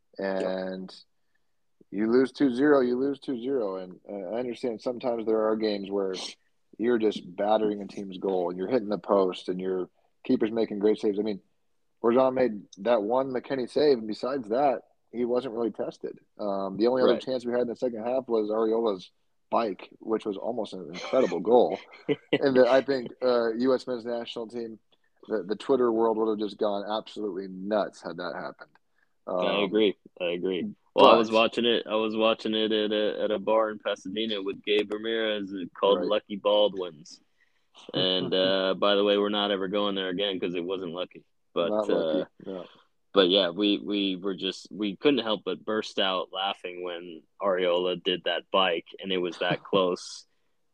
And yep. You lose two zero, you lose two zero. And uh, I understand sometimes there are games where you're just battering a team's goal and you're hitting the post and your keeper's making great saves. I mean, Borjan made that one McKennie save, and besides that, he wasn't really tested. Um, the only right. other chance we had in the second half was Ariola's bike, which was almost an incredible goal. And the, I think uh, U S men's national team, the, the Twitter world would have just gone absolutely nuts had that happened. Um, I agree. I agree. Well, but, I was watching it. I was watching it at a at a bar in Pasadena with Gabe Ramirez called right. Lucky Baldwins. And uh, by the way, we're not ever going there again because it wasn't lucky. But not lucky. Uh, no. But yeah, we, we were just we couldn't help but burst out laughing when Ariola did that bike, and it was that close.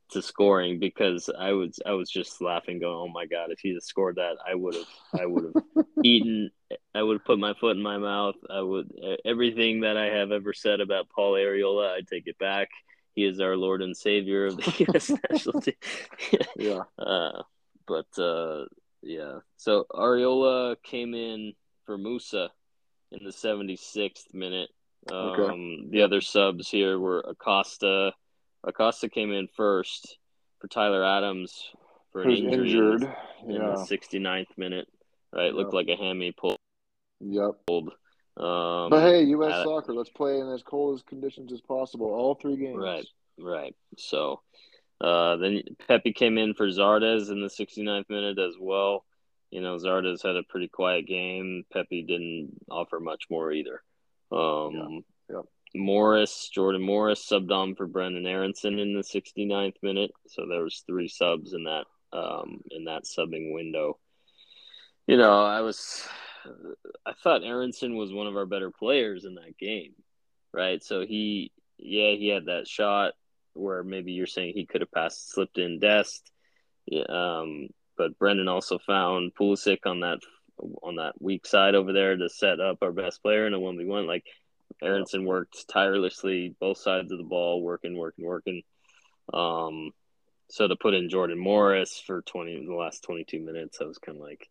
to scoring because I was I was just laughing, going, "Oh my God! If he'd have scored that, I would have I would have eaten. I would have put my foot in my mouth. I would everything that I have ever said about Paul Arriola, I take it back. He is our Lord and Savior of the U S national team." Yeah. Uh, but uh, yeah, so Arriola came in for Musa in the seventy-sixth minute. Um, Okay. the other subs here were Acosta. Acosta came in first for Tyler Adams for an Who's injury in injured? the, in the Yeah. sixty-ninth minute. Right, looked Yep. like a hammy pulled. Yep. Um, But hey, U S at, soccer, let's play in as cold as conditions as possible. All three right, games. right. So uh, then Pepe came in for Zardes in the sixty-ninth minute as well. You know, Zardes had a pretty quiet game. Pepe didn't offer much more either. Um, Yeah. Yep. Morris, Jordan Morris subbed on for Brendan Aronson in the sixty-ninth minute. So there was three subs in that um, in that subbing window. You know, I was I thought Aronson was one of our better players in that game, right? So he, yeah, he had that shot where maybe you're saying he could have passed, slipped in Dest. Yeah, um, but Brendan also found Pulisic on that on that weak side over there to set up our best player in a one v one. Like Aronson worked tirelessly both sides of the ball, working, working, working. Um, so to put in Jordan Morris for twenty the last twenty two minutes, I was kind of like,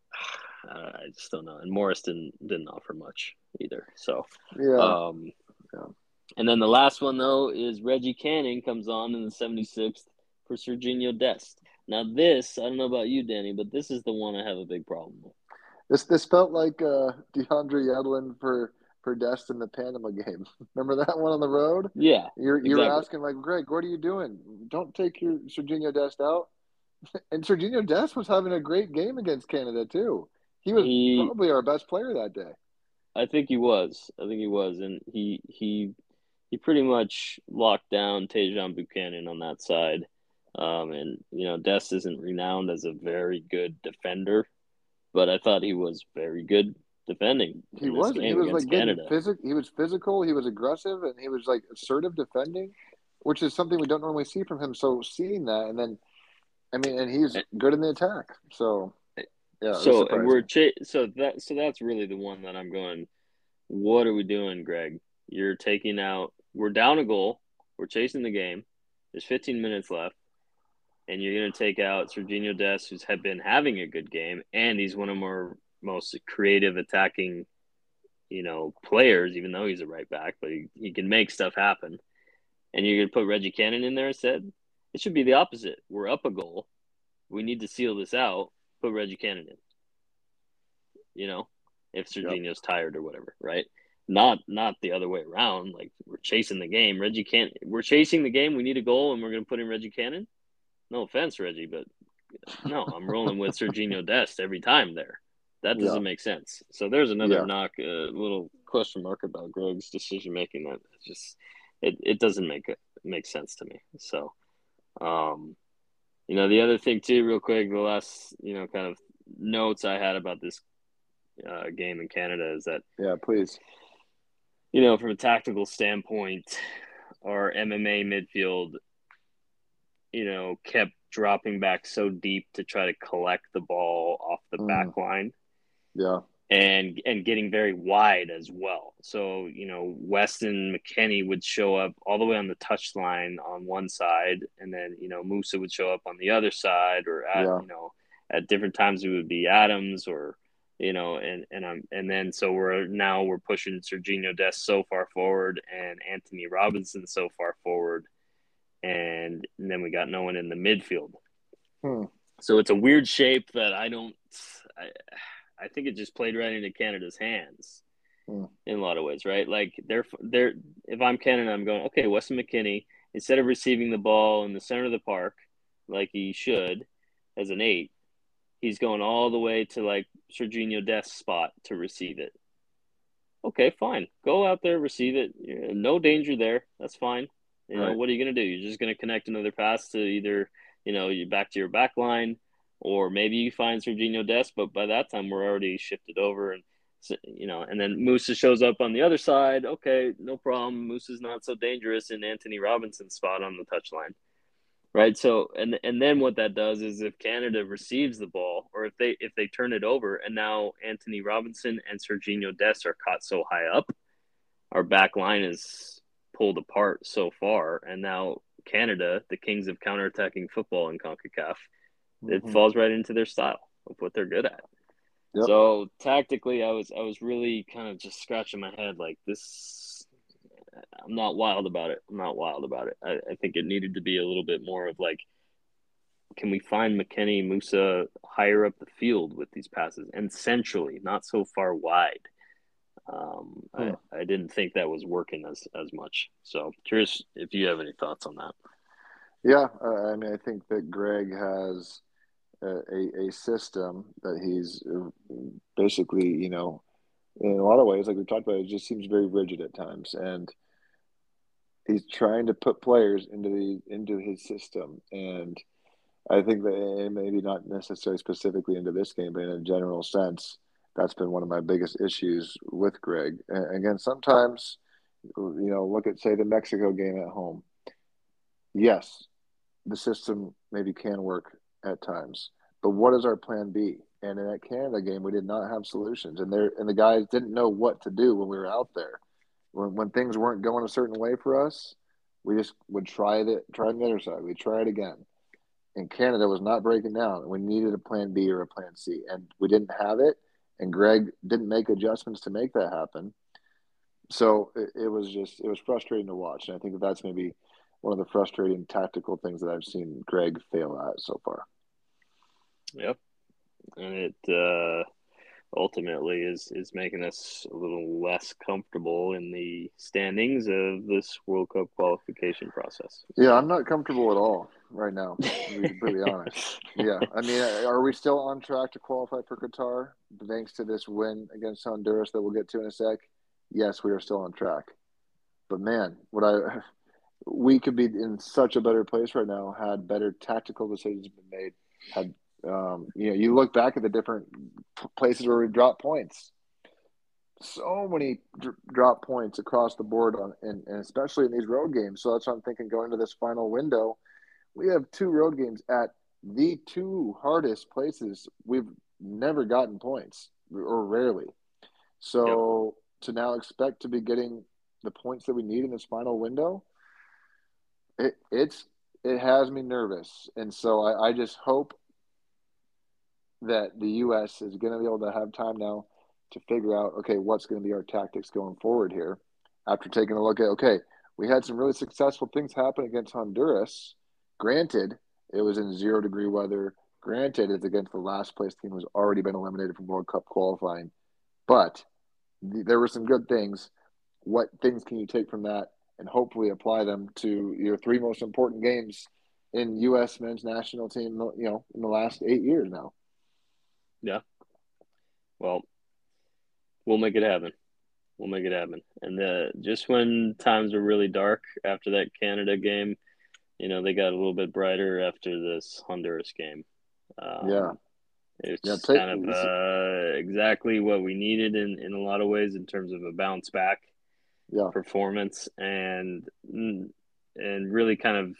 I just don't know. And Morris didn't didn't offer much either. So, Yeah. um, Yeah. and then the last one though is Reggie Canning comes on in the seventy-sixth for Serginho Dest. Now this, I don't know about you, Danny, but this is the one I have a big problem with. This this felt like uh, DeAndre Yedlin for for Dest in the Panama game. Remember that one on the road? Yeah, You're you were exactly. asking like, Greg, what are you doing? Don't take your Serginho Dest out. And Serginho Dest was having a great game against Canada too. He was He, probably our best player that day. I think he was. I think he was, and he he he pretty much locked down Tejan Buchanan on that side. Um, and you know, Dest isn't renowned as a very good defender, but I thought he was very good defending He in this was he game was like against getting Canada. physical. He was physical. He was aggressive, and he was like assertive defending, which is something we don't normally see from him. So seeing that, and then I mean, and he's good in the attack. So yeah, it was So and we're surprising. cha- so that so that's really the one that I'm going. What are we doing, Greg? You're taking out. We're down a goal. We're chasing the game. There's fifteen minutes left, and you're going to take out Serginho Dest, who's had been having a good game, and he's one of our most creative attacking, you know, players. Even though he's a right back, but he, he can make stuff happen. And you're going to put Reggie Cannon in there instead. It should be the opposite. We're up a goal. We need to seal this out. Put Reggie Cannon in. You know, if Yep. Serginho's tired or whatever, right? Not not the other way around. Like we're chasing the game. Reggie can't. We're chasing the game. We need a goal, and we're going to put in Reggie Cannon. No offense, Reggie, but no, I'm rolling with Serginho Dest every time there. That Yeah. doesn't make sense. So there's another Yeah. knock, a uh, little question mark about Greg's decision making. That just it, it doesn't make it make sense to me. So, um, you know, the other thing too, real quick, the last you know kind of notes I had about this uh, game in Canada is that Yeah. Please. you know from a tactical standpoint, our M M A midfield, you know, kept dropping back so deep to try to collect the ball off the Mm. back line. Yeah. And and getting very wide as well. So, you know, Weston McKennie would show up all the way on the touchline on one side, and then, you know, Musa would show up on the other side, or at, Yeah. you know, at different times it would be Adams or, you know, and and um, and then so we're now we're pushing Serginho Dest so far forward and Anthony Robinson so far forward, and, and then we got no one in the midfield. Hmm. So it's a weird shape that I don't. I, I think it just played right into Canada's hands mm. in a lot of ways, right? Like they're they're if I'm Canada, I'm going, okay, Weston McKennie, instead of receiving the ball in the center of the park like he should as an eight, he's going all the way to like Serginho Dest's spot to receive it. Okay, fine. Go out there, receive it. No danger there. That's fine. You know, Right. what are you going to do? You're just going to connect another pass to either, you know, you back to your back line, or maybe you find Serginho Dest, but by that time we're already shifted over, and you know, and then Musa shows up on the other side. Okay, no problem. Musa's not so dangerous in Anthony Robinson's spot on the touchline, Right. So, and and then what that does is if Canada receives the ball, or if they if they turn it over, and now Anthony Robinson and Serginho Dest are caught so high up, our back line is pulled apart so far, and now Canada, the kings of counterattacking football in CONCACAF, mm-hmm. it falls right into their style of what they're good at. Yep. So tactically, I was I was really kind of just scratching my head like this. I'm not wild about it. I'm not wild about it. I, I think it needed to be a little bit more of like, can we find McKennie Musa higher up the field with these passes and centrally, not so far wide. Um, hmm. I, I didn't think that was working as, as much. So curious if you have any thoughts on that. Yeah, uh, I mean, I think that Greg has a, a, a system that he's basically, you know, in a lot of ways, like we talked about, it just seems very rigid at times. And he's trying to put players into the into his system. And I think that maybe not necessarily specifically into this game, but in a general sense, that's been one of my biggest issues with Greg. And again, sometimes, you know, look at, say, the Mexico game at home. Yes, the system maybe can work at times, but what is our plan B? And in that Canada game, we did not have solutions, and there and the guys didn't know what to do when we were out there. When when things weren't going a certain way for us, we just would try it, try on the other side. We'd try it again. And Canada was not breaking down. We needed a plan B or a plan C, and we didn't have it. And Greg didn't make adjustments to make that happen. So it, it was just it was frustrating to watch, and I think that that's maybe one of the frustrating tactical things that I've seen Greg fail at so far. Yep, and it uh, ultimately is is making us a little less comfortable in the standings of this World Cup qualification process. Yeah, I'm not comfortable at all right now, to be completely honest. Yeah, I mean, are we still on track to qualify for Qatar thanks to this win against Honduras that we'll get to in a sec? Yes, we are still on track. But man, what I we could be in such a better place right now had better tactical decisions been made. Had um, you know, you look back at the different places where we dropped points. So many dr- drop points across the board, on, and, and especially in these road games. So that's what I'm thinking going into this final window. We have two road games at the two hardest places we've never gotten points, or rarely. So yep. to now expect to be getting the points that we need in this final window, it it's it has me nervous. And so I, I just hope that the U S is going to be able to have time now to figure out, okay, what's going to be our tactics going forward here after taking a look at, okay, we had some really successful things happen against Honduras. Granted, it was in zero degree weather. Granted, it's against the last place team who's already been eliminated from World Cup qualifying. But th- there were some good things. What things can you take from that and hopefully apply them to your three most important games in U S men's national team, you know, in the last eight years now? Yeah. Well, we'll make it happen. We'll make it happen. And uh, just when times were really dark after that Canada game, you know, they got a little bit brighter after this Honduras game. Um, yeah. It's yeah, take, kind of uh, exactly what we needed in, in a lot of ways in terms of a bounce back yeah. performance and and really kind of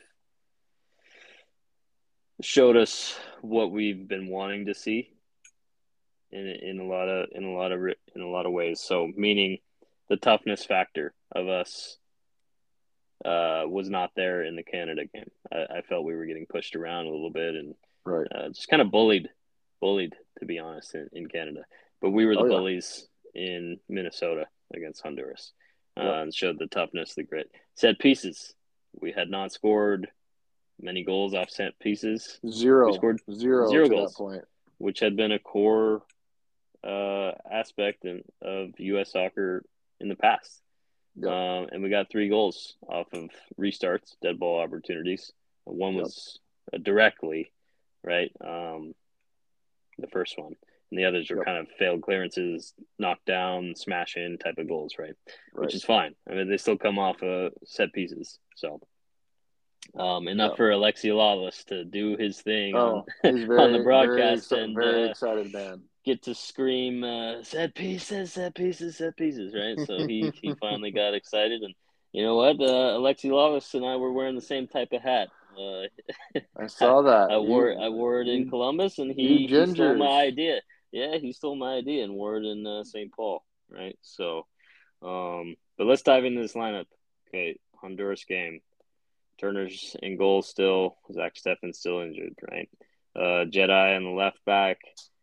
showed us what we've been wanting to see in in a lot of in a lot of in a lot of ways. So meaning the toughness factor of us uh, was not there in the Canada game. I, I felt we were getting pushed around a little bit and right. uh, just kind of bullied, bullied to be honest in, in Canada. But we were the oh, bullies yeah. in Minnesota against Honduras uh, yep. and showed the toughness, the grit. Set pieces. We had not scored many goals off set pieces. Zero. We scored zero, zero to goals, that point. which had been a core uh, aspect in, of U S soccer in the past. Yep. Um, and we got three goals off of restarts, dead ball opportunities. One was yep. directly, right? Um, the first one. And the others are yep. kind of failed clearances, knock down, smash in type of goals, right? right? Which is fine. I mean, they still come off of set pieces. So um, enough yep. for Alexi Lawless to do his thing oh, on, he's very, on the broadcast very, and very uh, excited man. Get to scream uh, set pieces, set pieces, set pieces, right? So he, he finally got excited. And you know what? Uh, Alexi Lawless and I were wearing the same type of hat Uh, I saw that. I wore You, I wore it in you, Columbus, and you he, he stole my gingers. idea. Yeah, he stole my idea and wore it in uh, Saint Paul, right? So, um, but let's dive into this lineup. Okay, Honduras game. Turner's in goal still. Zach Steffen's still injured, right? Uh, Jedi on the left back.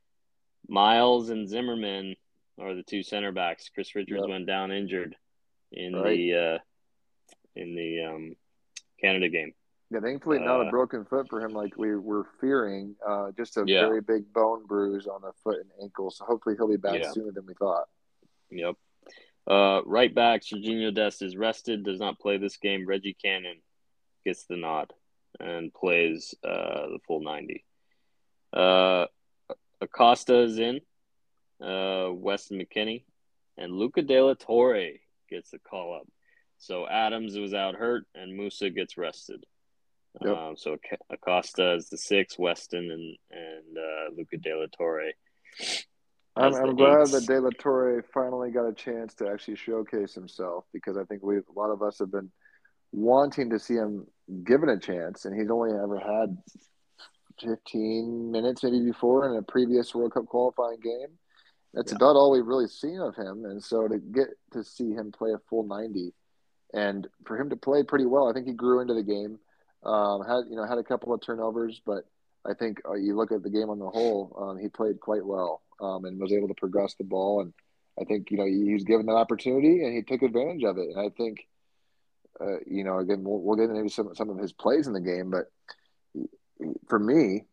Miles and Zimmerman are the two center backs. Chris Richards Yep. went down injured in Right. the uh, in the um, Canada game. Yeah, thankfully not a Uh, broken foot for him like we were fearing. Uh, just a yeah, very big bone bruise on the foot and ankle. So hopefully he'll be back yeah, sooner than we thought. yep. Uh, right back, Serginho Dest is rested, does not play this game. Reggie Cannon gets the nod and plays uh, the full ninety. Uh, Acosta is in. Uh, Weston McKennie and Luca De La Torre gets the call up. So Adams was out hurt, and Musa gets rested. Yep. Um, so Acosta is the six, Weston and and uh, Luca De La Torre. I'm, as I'm the glad eights. that De La Torre finally got a chance to actually showcase himself because I think we a lot of us have been wanting to see him given a chance, and he's only ever had fifteen minutes maybe before in a previous World Cup qualifying game. That's Yeah. about all we've really seen of him, and so to get to see him play a full ninety, and for him to play pretty well, I think he grew into the game. Um, had you know had a couple of turnovers, but I think uh, you look at the game on the whole, um, he played quite well um, and was able to progress the ball. And I think you know he, he was given that opportunity and he took advantage of it. And I think uh, you know again we'll, we'll get into some some of his plays in the game, but for me,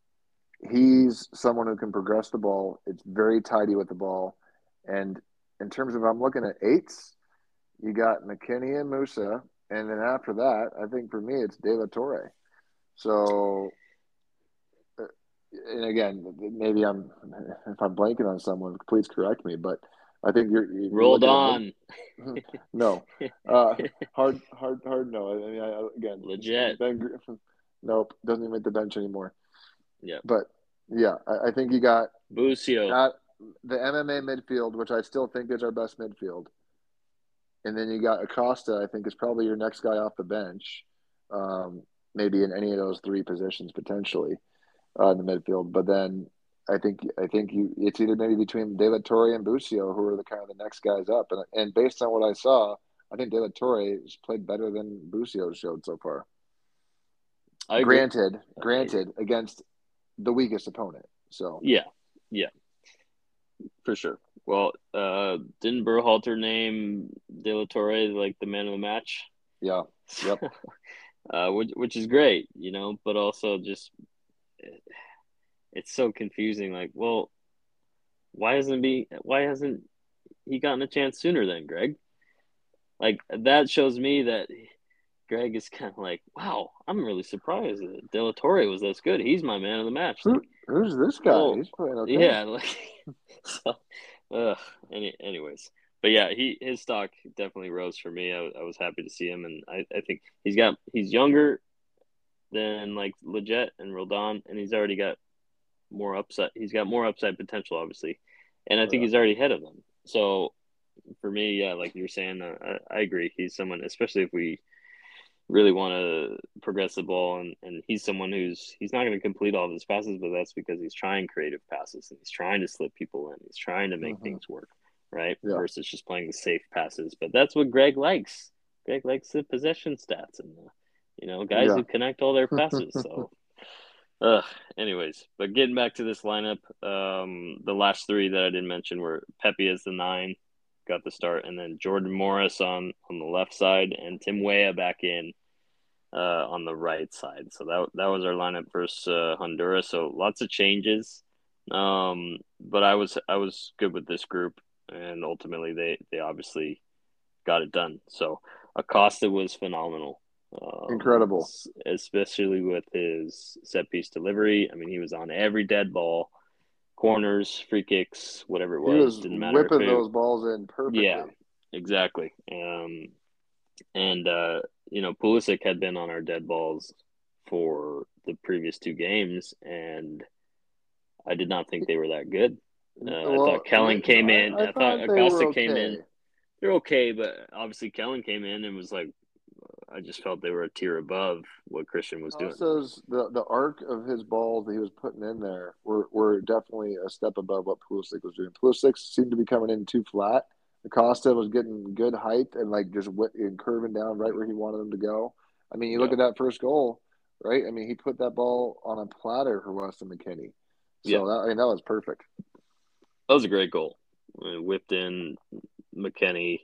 he's someone who can progress the ball. It's very tidy with the ball. And in terms of I'm looking at eights, you got McKennie and Musa. And then after that, I think for me, it's De La Torre. So, uh, and again, maybe I'm, if I'm blanking on someone, please correct me. But I think you're, you're Rolled looking on. at, no, uh, hard, hard, hard. No, I mean, I, again, Legit. Ben, nope, doesn't even make the bench anymore. Yeah. But yeah, I, I think you got Busio. at the M M A midfield, which I still think is our best midfield. And then you got Acosta, I think is probably your next guy off the bench, um, maybe in any of those three positions potentially uh, in the midfield. But then I think I think you it's either maybe between De La Torre and Busio who are the kind of the next guys up. And and based on what I saw, I think De La Torre has played better than Busio showed so far. I agree. Granted, granted against the weakest opponent. So yeah, yeah, for sure. Well, uh, didn't Berhalter name De La Torre like the man of the match? Yeah. Yep. uh, which which is great, you know, but also just it's so confusing. Like, well, why hasn't he? Why hasn't he gotten a chance sooner then, Greg? Like that shows me that Greg is kind of like, wow, I'm really surprised that De La Torre was this good. He's my man of the match. Who, like, who's this guy? well, He's playing okay. Yeah, like so. Ugh. Any, anyways, but yeah, he his stock definitely rose for me. I, I was happy to see him, and I, I think he's got he's younger than like Leggett and Roldan, and he's already got more upside. He's got more upside potential, obviously, and I think Yeah. he's already ahead of them. So for me, yeah, like you're saying, uh, I, I agree. He's someone, especially if we really want to progress the ball, and, and he's someone who's he's not going to complete all of his passes, but that's because he's trying creative passes and he's trying to slip people in. He's trying to make Mhm. things work, right? Yeah. Versus just playing the safe passes. But that's what Greg likes. Greg likes the possession stats and the, you know, guys Yeah. who connect all their passes. So, uh, anyways, but getting back to this lineup, um, the last three that I didn't mention were Pepe as the nine, got the start, and then Jordan Morris on on the left side, and Tim Weah back in uh, on the right side. So that that was our lineup versus uh, Honduras. So lots of changes, um, but I was I was good with this group, and ultimately they they obviously got it done. So Acosta was phenomenal. Um, Incredible. especially with his set piece delivery. I mean, he was on every dead ball, corners, free kicks, whatever it was. He was Didn't matter. whipping If it, those balls in perfectly. Yeah, exactly. Um, and uh, you know, Pulisic had been on our dead balls for the previous two games, and I did not think they were that good. Uh, Well, I thought Kellen they- came I- in. I I, thought thought they Acosta were came in. okay. They're okay, but obviously Kellen came in and was like, I just felt they were a tier above what Christian was doing. Acosta's the the arc of his balls that he was putting in there were were definitely a step above what Pulisic was doing. Pulisic seemed to be coming in too flat. Acosta was getting good height and like just wh- and curving down right where he wanted him to go. I mean, you look Yep. at that first goal, right? I mean, he put that ball on a platter for Weston McKennie. So Yeah. that, I mean, that was perfect. That was a great goal. It whipped in, McKennie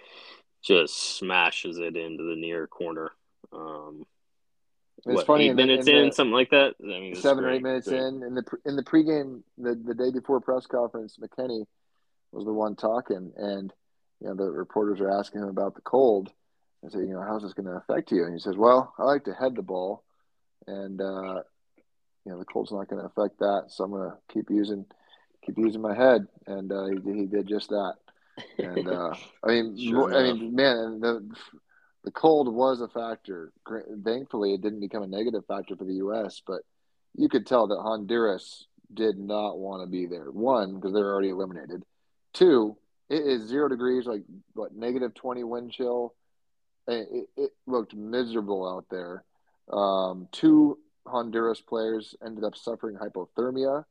just smashes it into the near corner. Um, It's what, funny eight in the, minutes in in, the something like that? I mean, it's seven or great, eight minutes great. in in the in the pregame the, the day before press conference, McKennie was the one talking, and you know the reporters are asking him about the cold. And say, you know, how's this going to affect you? And he says, well, I like to head the ball, and uh, you know the cold's not going to affect that, so I'm going to keep using keep using my head, and uh, he, he did just that. And uh, I mean, Sure I enough. mean, man, the the cold was a factor. Thankfully, it didn't become a negative factor for the U S, but you could tell that Honduras did not want to be there. One, because they're already eliminated. Two, it is zero degrees, like what negative twenty wind chill. It, it looked miserable out there. Um, two Honduras players ended up suffering hypothermia.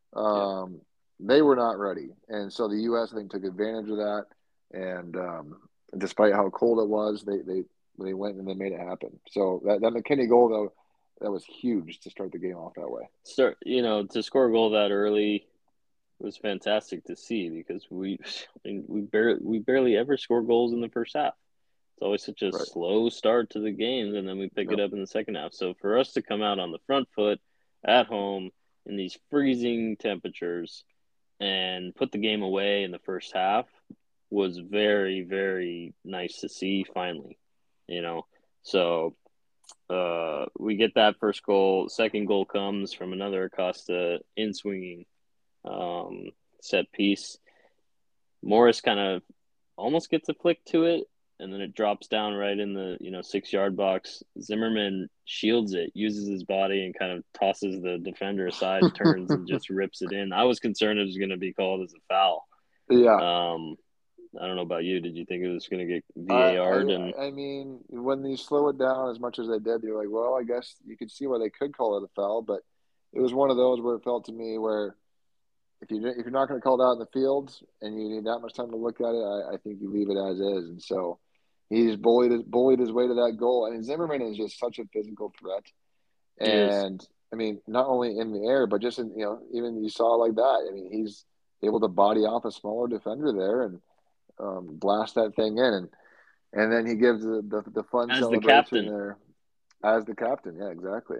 Um, They were not ready, and so the U S I think took advantage of that. And um, despite how cold it was, they they they went and they made it happen. So that that McKennie goal though, that was huge to start the game off that way. Start, you know, to score a goal that early was fantastic to see because we I mean, we barely we barely ever score goals in the first half. It's always such a Right. slow start to the games, and then we pick Yep. it up in the second half. So for us to come out on the front foot at home in these freezing temperatures and put the game away in the first half was very, very nice to see finally, you know. So uh, we get that first goal. Second goal comes from another Acosta in swinging um, set piece. Morris kind of almost gets a flick to it, and then it drops down right in the you know six yard box. Zimmerman shields it, uses his body, and kind of tosses the defender aside, turns and just rips it in. I was concerned it was going to be called as a foul. Yeah. Um, I don't know about you. Did you think it was going to get V I, A R'd? And I I mean, when you slow it down as much as they did, you're like, well, I guess you could see why they could call it a foul, but it was one of those where it felt to me where if you if you're not going to call it out in the field and you need that much time to look at it, I, I think you leave it as is. And so he's bullied bullied his way to that goal. And Zimmerman is just such a physical threat. he is. And I mean, not only in the air, but just in you know, even you saw like that. I mean, he's able to body off a smaller defender there and um, blast that thing in, and and then he gives the the, the fun As the celebration captain. there as the captain. Yeah, exactly.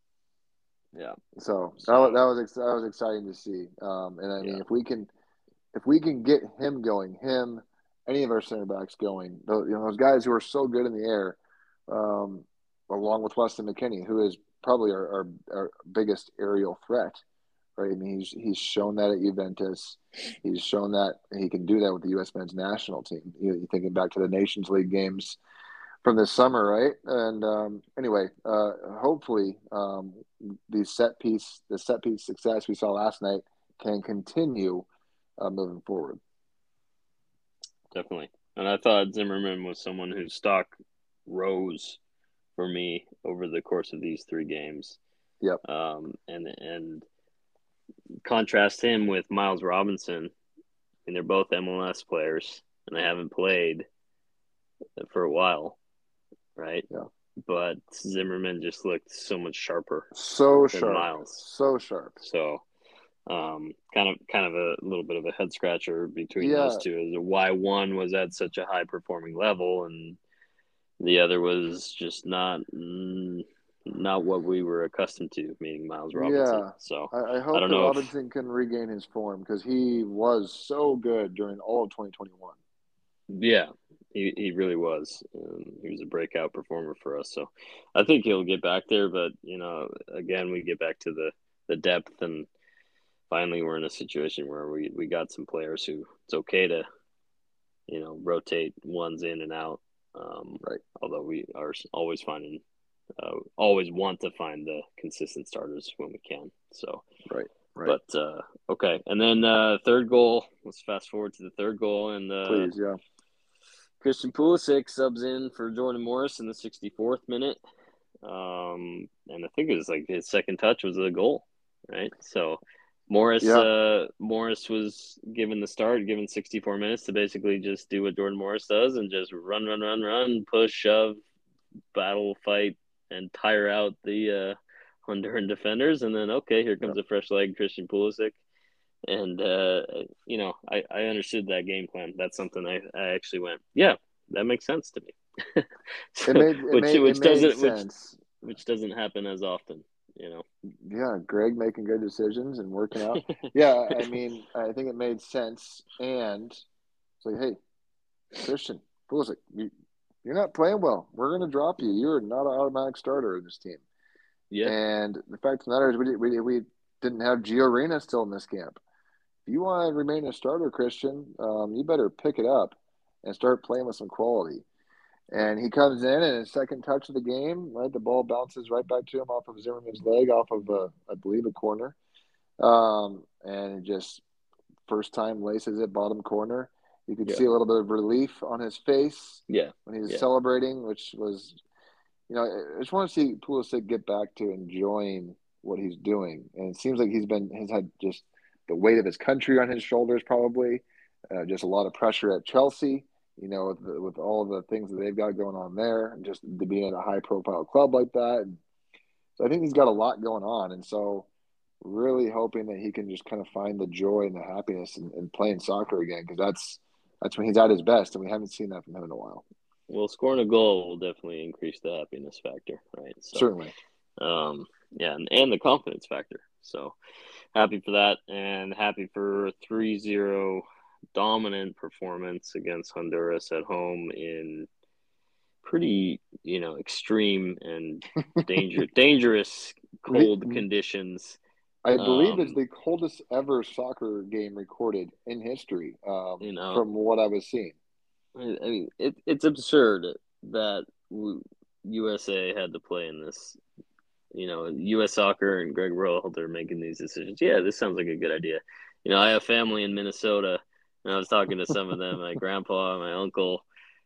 Yeah. So, So- that, was- that was ex- that was exciting to see. Um, and I mean, Yeah. if we can if we can get him going, him, any of our center backs going, those, you know, those guys who are so good in the air, um, along with Weston McKennie, who is probably our, our, our biggest aerial threat, right? I mean, he's he's shown that at Juventus. He's shown that he can do that with the U S men's national team. You know, you're thinking back to the Nations League games from this summer, right? And um, anyway, uh, hopefully, um, the set piece, the set piece success we saw last night can continue uh, moving forward. Definitely. And I thought Zimmerman was someone whose stock rose for me over the course of these three games. Yep. Um, and and contrast him with Miles Robinson. I mean, they're both M L S players, and they haven't played for a while, right? Yeah. But Zimmerman just looked so much sharper So than sharp. Miles. So sharp. So, um, kind of, kind of a little bit of a head scratcher between Yeah. those two, as to why one was at such a high performing level and the other was just not, mm, not what we were accustomed to, meaning Miles Robinson. Yeah. So I, I hope don't that know if- Robinson can regain his form because he was so good during all of twenty twenty-one. yeah, he he really was. Um, he was a breakout performer for us. So I think he'll get back there. But you know, again, we get back to the the depth, and finally we're in a situation where we we got some players who it's okay to, you know, rotate ones in and out. Um, Right. Although we are always finding, uh, always want to find the consistent starters when we can. So, Right. Right. but uh, okay, and then uh, third goal. Let's fast forward to the third goal, and uh, Please, yeah. Christian Pulisic subs in for Jordan Morris in the sixty-fourth minute. Um, and I think it was like his second touch was a goal, right? So Morris Yeah. uh, Morris was given the start, given sixty-four minutes to basically just do what Jordan Morris does and just run, run, run, run, push, shove, battle, fight, and tire out the uh, Honduran defenders. And then, okay, here comes Yep. a fresh leg, Christian Pulisic. And, uh, you know, I, I understood that game plan. That's something I, I actually went, yeah, that makes sense to me. So, It made it which made, which it made doesn't sense. which which doesn't happen as often, you know. Yeah, Greg making good decisions and working out. Yeah, I mean, I think it made sense. And it's like, hey, Christian Pulisic, you, you're not playing well. We're going to drop you. You're not an automatic starter in this team. Yeah, And the fact of the matter is, we, we, we didn't have Gio Reyna still in this camp. If you want to remain a starter, Christian, um, you better pick it up and start playing with some quality. And he comes in, and his second touch of the game, right, the ball bounces right back to him off of Zimmerman's leg, off of, a, I believe, a corner. Um, and just first time laces it, bottom corner. You could yeah. see a little bit of relief on his face yeah, when he was yeah. celebrating, which was, you know, I just want to see Pulisic get back to enjoying what he's doing. And it seems like he's been, has had just the weight of his country on his shoulders, probably, uh, just a lot of pressure at Chelsea. You know, with, the, with all the things that they've got going on there, and just to be in a high-profile club like that. And so I think he's got a lot going on, and so really hoping that he can just kind of find the joy and the happiness in, in playing soccer again, because that's that's when he's at his best, and we haven't seen that from him in a while. Well, scoring a goal will definitely increase the happiness factor, right? So, Certainly. Um, yeah, and, and the confidence factor. So happy for that, and happy for a three zero dominant performance against Honduras at home in pretty, you know, extreme and danger, dangerous cold The- conditions. I believe Um, it's the coldest ever soccer game recorded in history, um, You know, from what I was seeing. I I mean, it, it's absurd that we, U S A had to play in this. You know, U S Soccer and Greg Berhalter are making these decisions. Yeah, this sounds like a good idea. You know, I have family in Minnesota, and I was talking to some of them, my grandpa, my uncle,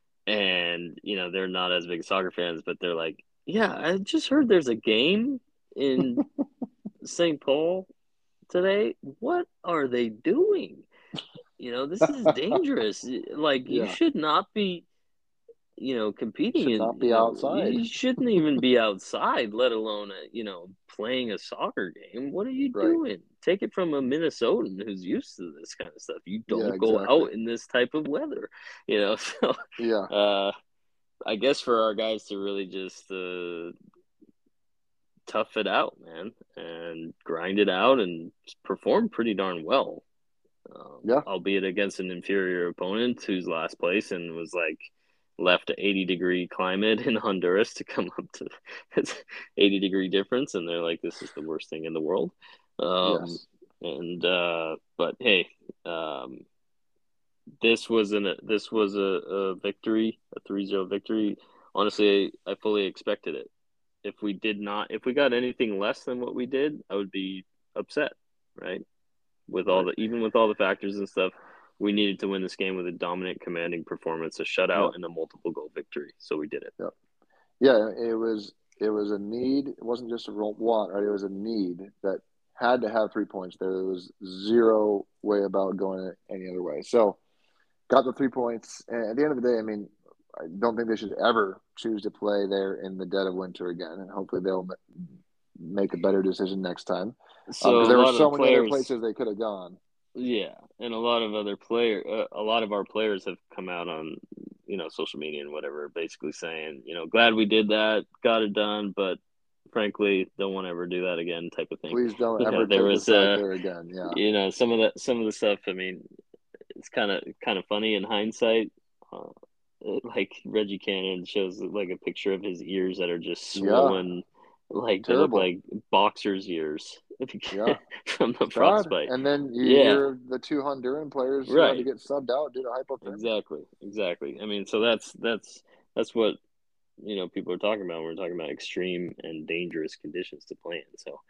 and, you know, they're not as big soccer fans, but they're like, yeah, I just heard there's a game in Saint Paul today. What are they doing? You know, this is dangerous. Like, you Yeah. should not be, you know, competing Should in, not be you know, outside. You shouldn't even be outside, let alone, uh, you know, playing a soccer game. What are you Right. doing? Take it from a Minnesotan who's used to this kind of stuff. You don't Yeah, go exactly. out in this type of weather, you know. So, Yeah. uh, I guess for our guys to really just uh, tough it out, man, and grind it out and perform pretty darn well. Um, Yeah. Albeit against an inferior opponent who's last place and was like left a eighty degree climate in Honduras to come up to it's eighty degree difference, and they're like, this is the worst thing in the world. Um, Yes. and uh, but hey, um, this was an this was a, a victory, a three zero victory. Honestly, I, I fully expected it. If we did not, if we got anything less than what we did, I would be upset, right? With all Right. the even with all the factors and stuff, we needed to win this game with a dominant, commanding performance, a shutout, Yeah. and a multiple goal victory. So we did it. Yeah. Yeah, it was it was a need. It wasn't just a want, right? It was a need that had to have three points there. There was zero way about going any other way. So got the three points. And at the end of the day, I mean, I don't think they should ever choose to play there in the dead of winter again. And hopefully they'll make a better decision next time. So Because a there were lot of so the many other players, places they could have gone. yeah, and a lot of other player, uh, a lot of our players have come out on, you know, social media and whatever, basically saying, you know, glad we did that, got it done, but frankly, don't want to ever do that again, type of thing. Please don't You know, ever there take was, us back uh, there again. Yeah. you know, some of that, some of the stuff. I mean, it's kind of kind of funny in hindsight. Uh, like Reggie Cannon shows like a picture of his ears that are just swollen, like they look Terrible. like boxers' ears Yeah. from the Sad. frostbite. And then you Yeah. hear the two Honduran players who had to Right. get subbed out due to hypothermia. Exactly, exactly. I mean, so that's that's that's what, you know, people are talking about when we're talking about extreme and dangerous conditions to play in. So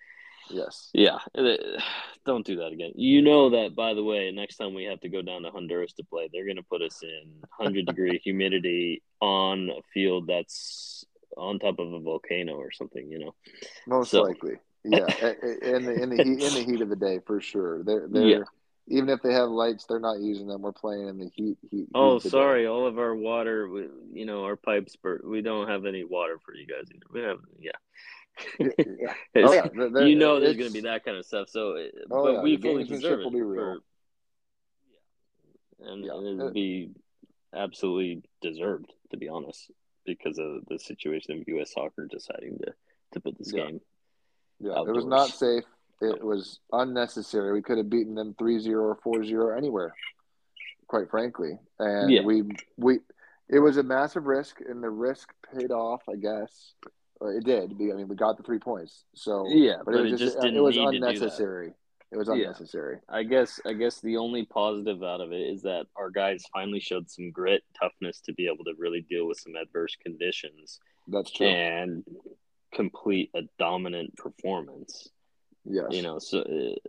Yes. Yeah, don't do that again. You know that, by the way, next time we have to go down to Honduras to play, they're going to put us in one hundred degree humidity on a field that's on top of a volcano or something, you know. Most so. likely. Yeah, in the in the heat in the heat of the day for sure. They're they're Yeah. Even if they have lights, they're not using them. We're playing in the heat heat. Oh, heat of the sorry, day. all of our water, we, you know, our pipes burst. We don't have any water for you guys either. We have, yeah. yeah. Oh yeah. They're, you know, there's going to be that kind of stuff. So, oh, but yeah, we the fully gamesmanship deserve it. will be real. For, yeah, and, yeah. and it would be absolutely deserved, to be honest, because of the situation of U S soccer deciding to, to put this yeah. game. Yeah, outdoors. It was not safe. It no. was unnecessary. We could have beaten them three zero or four zero anywhere, quite frankly. And yeah. we we it was a massive risk, and the risk paid off, I guess. It did. I mean, we got the three points. So yeah, but, but it was it just, just didn't it was need unnecessary. To do that. It was unnecessary. Yeah. I guess I guess the only positive out of it is that our guys finally showed some grit, toughness to be able to really deal with some adverse conditions. That's true. And complete a dominant performance. Yes. You know, so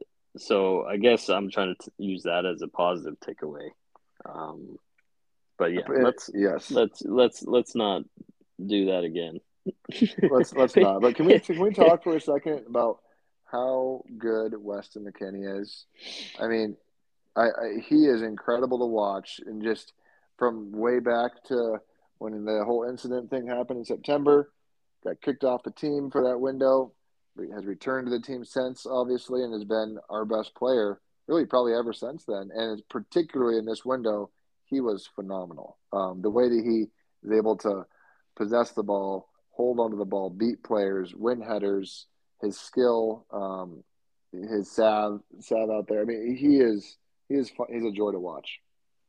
so I guess I'm trying to t- use that as a positive takeaway. Um, but yeah, it, let's yes, let's let's let's not do that again. let's let's not. But can we can we talk for a second about how good Weston McKennie is? I mean, I, I he is incredible to watch, and just from way back to when the whole incident thing happened in September, got kicked off the team for that window, has returned to the team since, obviously, and has been our best player, really probably ever since then. And particularly in this window, he was phenomenal. Um, the way that he is able to possess the ball, hold onto the ball, beat players, win headers, his skill, um, his salve, salve out there. I mean, he is he is fun. He's a joy to watch.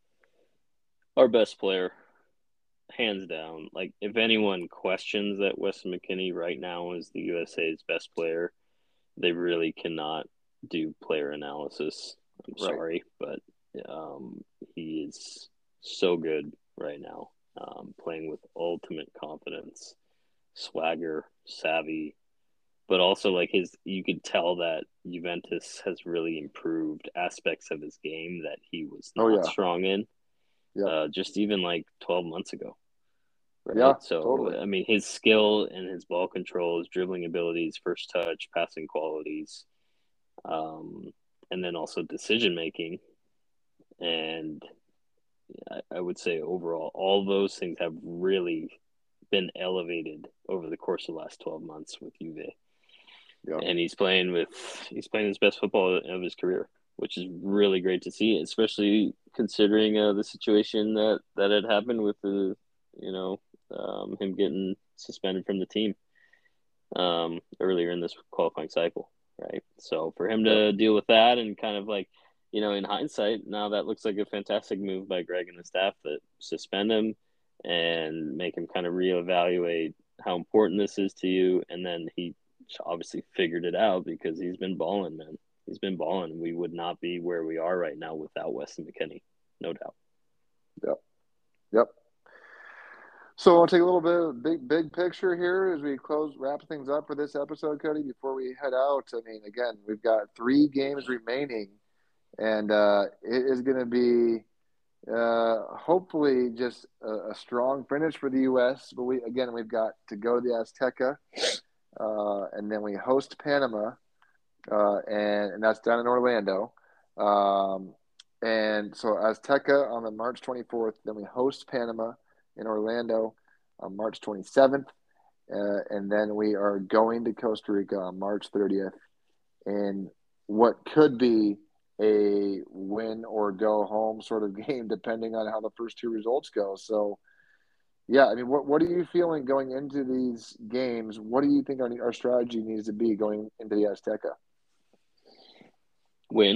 Our best player. Hands down. Like, if anyone questions that Weston McKennie right now is the U S A's best player, they really cannot do player analysis. I'm right. sorry, but um, he is so good right now, um, playing with ultimate confidence, swagger, savvy, but also like his, you could tell that Juventus has really improved aspects of his game that he was not oh, yeah. strong in. Yep. Uh, just even like twelve months ago. Right? Yeah, so totally. I mean, his skill and his ball control, his dribbling abilities, first touch, passing qualities, um, and then also decision making, and I, I would say overall, all those things have really been elevated over the course of the last twelve months with Juve. Yep. And he's playing with he's playing his best football of his career, which is really great to see, especially considering uh, the situation that, that had happened with the, you know, um, him getting suspended from the team um, earlier in this qualifying cycle, right? So for him to deal with that and kind of like, you know, in hindsight, now that looks like a fantastic move by Greg and the staff that suspend him and make him kind of reevaluate how important this is to you. And then he obviously figured it out because he's been balling, man. He's been balling. We would not be where we are right now without Weston McKennie, no doubt. Yep. Yep. So I'll take a little bit of big, big picture here as we close, wrap things up for this episode, Cody, before we head out. I mean, again, we've got three games remaining, and uh, it is going to be uh, hopefully just a, a strong finish for the U S. But we, again, we've got to go to the Azteca, uh, and then we host Panama, uh, and, and that's down in Orlando. Um, and so Azteca on the March twenty-fourth, then we host Panama in Orlando on March twenty-seventh, uh, and then we are going to Costa Rica on March thirtieth in what could be a win or go home sort of game, depending on how the first two results go. So, yeah, I mean, what what are you feeling going into these games? What do you think our, our strategy needs to be going into the Azteca? Win.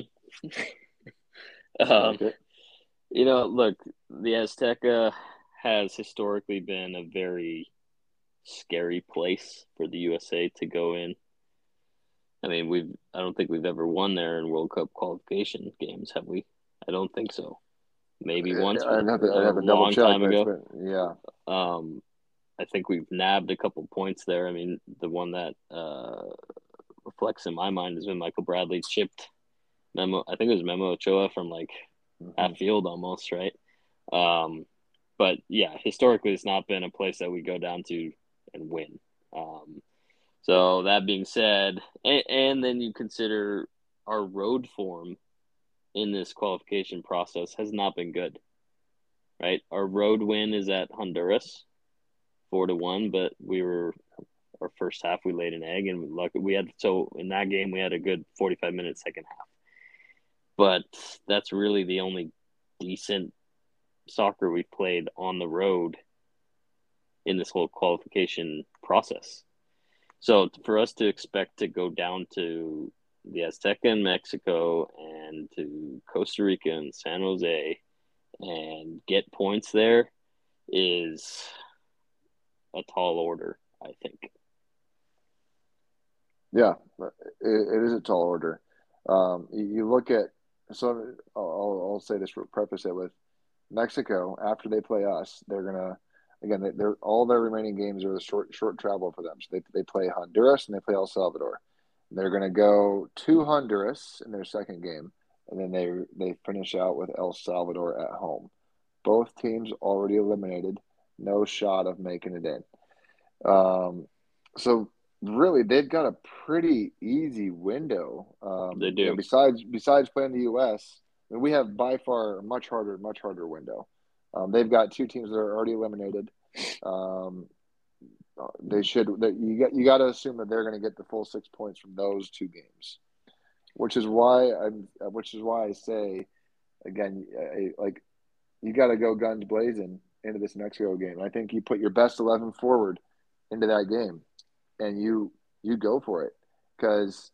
um, okay. You know, look, the Azteca has historically been a very scary place for the U S A to go in. I mean, we've I don't think we've ever won there in World Cup qualification games, have we? I don't think so. Maybe once, I have to, a I have to long check, time ago. Been, yeah. Um, I think we've nabbed a couple points there. I mean, the one that uh, flex in my mind has been Michael Bradley chipped Memo. I think it was Memo Ochoa from like mm-hmm. half field almost, right? Um, but yeah, historically, it's not been a place that we go down to and win. Um, so that being said, and, and then you consider our road form in this qualification process has not been good, right? Our road win is at Honduras, four to one, but we were our first half we laid an egg, and luck we had so in that game we had a good forty-five minute second half. But that's really the only decent soccer we've played on the road in this whole qualification process. So for us to expect to go down to the Azteca in Mexico and to Costa Rica and San Jose and get points there is a tall order, I think. Yeah, it, it is a tall order. Um, you, you look at, so I'll, I'll say this, preface it with Mexico, after they play us, they're going to, again, they, they're all their remaining games are the short short travel for them. So they, they play Honduras and they play El Salvador. They're going to go to Honduras in their second game, and then they they finish out with El Salvador at home. Both teams already eliminated, no shot of making it in. Um, so really, they've got a pretty easy window. Um, they do. You know, besides besides playing the U S, I mean, we have by far a much harder, much harder window. Um, they've got two teams that are already eliminated. Um, they should. They, you got you got to assume that they're going to get the full six points from those two games, which is why I'm. Which is why I say, again, I, like you got to go guns blazing into this Mexico game. I think you put your best eleven forward into that game, and you you go for it, because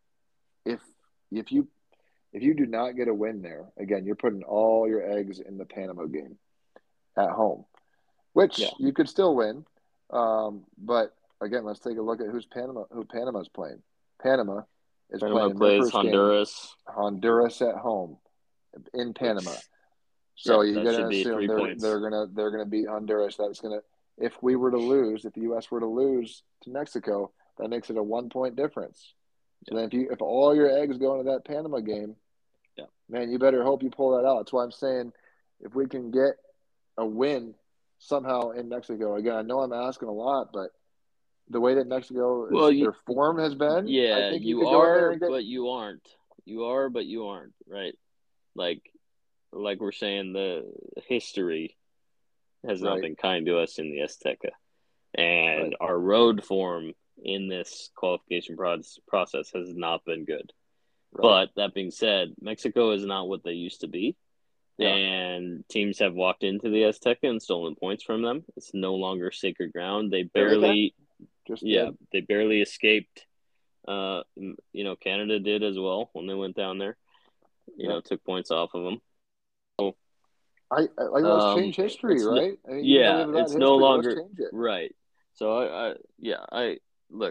if if you if you do not get a win there, again, you're putting all your eggs in the Panama game at home, which yeah. you could still win. Um, but again, let's take a look at who's Panama. Who Panama's playing? Panama is Panama playing plays their first Honduras. Game, Honduras at home in Panama. So yeah, you're going to assume they're points. they're going to they're going to beat Honduras. That's going to, if we were to lose, if the U S were to lose to Mexico, that makes it a one point difference. So yeah. then if you if all your eggs go into that Panama game, yeah. man, you better hope you pull that out. That's why I'm saying if we can get a win somehow in Mexico. Again, I know I'm asking a lot, but the way that Mexico, is, well, you, their form has been, yeah, I think you, you could are, go in there and get... but you aren't. You are, but you aren't, right? Like, like we're saying, the history has not right. been kind to us in the Azteca, and right. our road form in this qualification process has not been good. Right. But that being said, Mexico is not what they used to be. Yeah. And teams have walked into the Azteca and stolen points from them. It's no longer sacred ground. They barely, Just yeah, did. they barely escaped. Uh, you know, Canada did as well when they went down there. You yeah. know, took points off of them. So, I, I like let's um, change history, right? I mean, yeah, it's history, no longer it. right. So I, I, yeah, I look.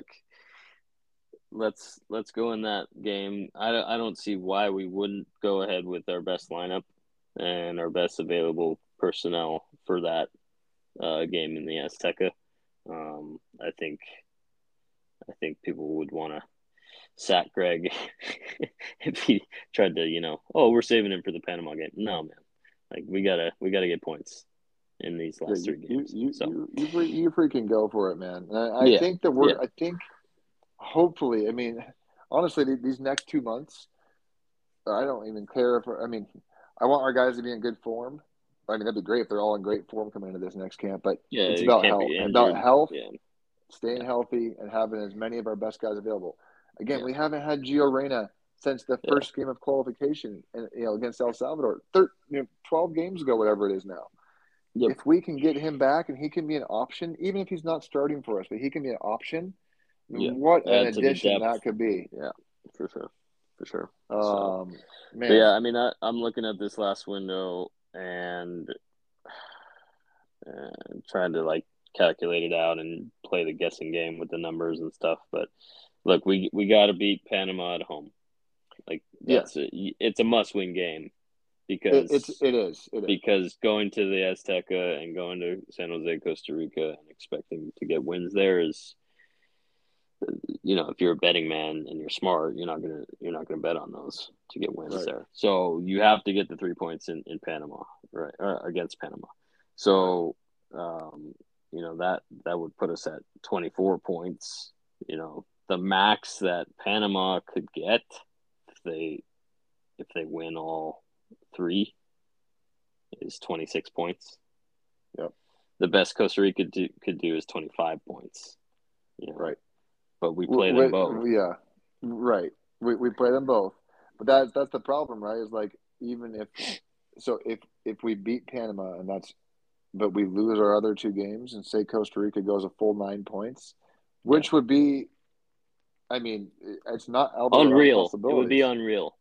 Let's let's go in that game. I, I don't see why we wouldn't go ahead with our best lineup and our best available personnel for that uh, game in the Azteca. Um, I think I think people would want to sack Greg if he tried to, you know, oh, we're saving him for the Panama game. No, man, like we gotta we gotta get points in these last yeah, three you, games. You so. you, you you freaking go for it, man. And I, I yeah. think that we're. Yeah. I think hopefully, I mean, honestly, these next two months, I don't even care if I mean. I want our guys to be in good form. I mean, that'd be great if they're all in great form coming into this next camp. But yeah, it's about health, about health, yeah. staying yeah. healthy, and having as many of our best guys available. Again, yeah. we haven't had Gio Reyna since the yeah. first game of qualification, and you know, against El Salvador, thirteen, you know, twelve games ago, whatever it is now. Yep. If we can get him back and he can be an option, even if he's not starting for us, but he can be an option. Yeah. What an Add addition that could be! Yeah, for sure. For sure. Um, so, man. yeah, I mean, I, I'm looking at this last window and, and trying to like calculate it out and play the guessing game with the numbers and stuff. But look, we we got to beat Panama at home. Like that's yeah. a, it's a must-win game because it, it's it is it is because going to the Azteca and going to San Jose, Costa Rica, and expecting to get wins there is you know, if you're a betting man and you're smart, you're not gonna you're not gonna bet on those to get wins Right. there. So you have to get the three points in, in Panama, right, or against Panama. So um, you know that that would put us at twenty-four points. You know, the max that Panama could get if they if they win all three is twenty-six points. Yep. The best Costa Rica do, could do is twenty-five points. You know? Right. But we play them we, both. Yeah, right. We we play them both, but that's that's the problem, right? Is like even if so if if we beat Panama and that's but we lose our other two games and say Costa Rica goes a full nine points, which Yeah. would be, I mean, it's not out of the realm of Unreal. It possibilities. would be unreal.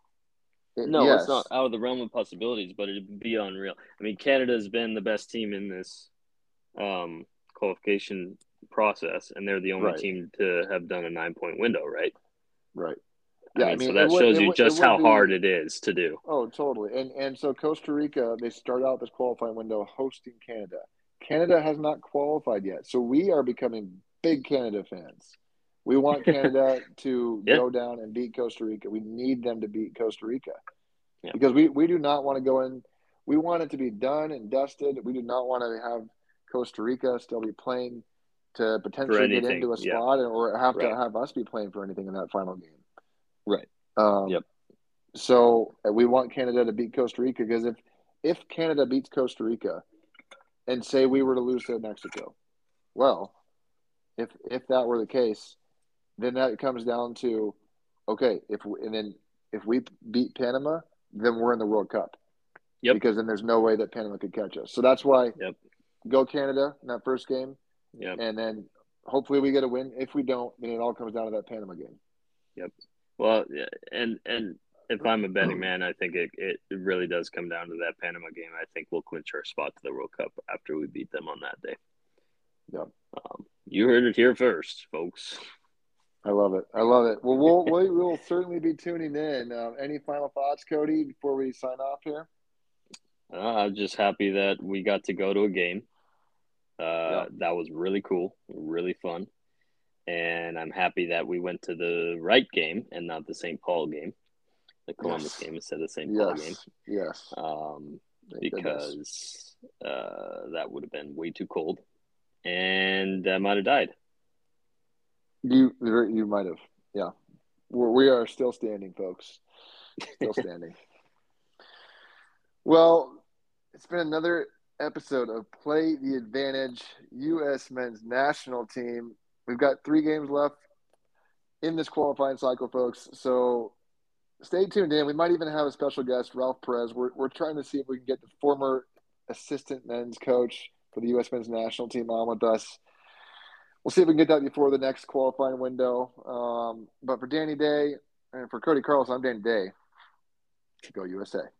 It- No, yes. it's not out of the realm of possibilities, but it'd be unreal. I mean, Canada's been the best team in this um, qualification process, and they're the only Right. team to have done a nine-point window, right? Right. I Yeah, mean, I mean, so it that would- shows it you would- just it would how be- hard it is to do. Oh, totally. And and so Costa Rica, they start out this qualifying window hosting Canada. Canada has not qualified yet, so we are becoming big Canada fans. We want Canada to Yeah. go down and beat Costa Rica. We need them to beat Costa Rica Yeah. because we, we do not want to go in. We want it to be done and dusted. We do not want to have Costa Rica still be playing to potentially get anything, into a yeah. spot or have Right. to have us be playing for anything in that final game. Right. Um, Yep. So uh, we want Canada to beat Costa Rica because if if Canada beats Costa Rica, and say we were to lose to Mexico, well, if if that were the case, then that comes down to, okay, if we, and then if we beat Panama, then we're in the World Cup. Yep. Because then there's no way that Panama could catch us. So that's why Yep. go Canada in that first game, Yep. and then hopefully we get a win. If we don't, then it all comes down to that Panama game. Yep. Well, yeah, and and if I'm a betting man, I think it, it really does come down to that Panama game. I think we'll clinch our spot to the World Cup after we beat them on that day. Yep. Um, you heard it here first, folks. I love it. I love it. Well, we'll we will certainly be tuning in. Uh, any final thoughts, Cody, before we sign off here? Uh, I'm just happy that we got to go to a game. Uh, Yeah. That was really cool, really fun. And I'm happy that we went to the right game and not the Saint Paul game, the Columbus Yes. game instead of Saint Paul Yes. game. Yes. Um, Thank goodness. because uh, that would have been way too cold, and I might have died. You you might have. Yeah. We're, we are still standing, folks. Still standing. Well, it's been another episode of Play the Advantage U S Men's National Team. We've got three games left in this qualifying cycle, folks. So stay tuned in. We might even have a special guest, Ralph Perez. We're we're trying to see if we can get the former assistant men's coach for the U S Men's National Team on with us. We'll see if we can get that before the next qualifying window. Um, but for Danny Day and for Cody Carlson, I'm Danny Day. Go U S A.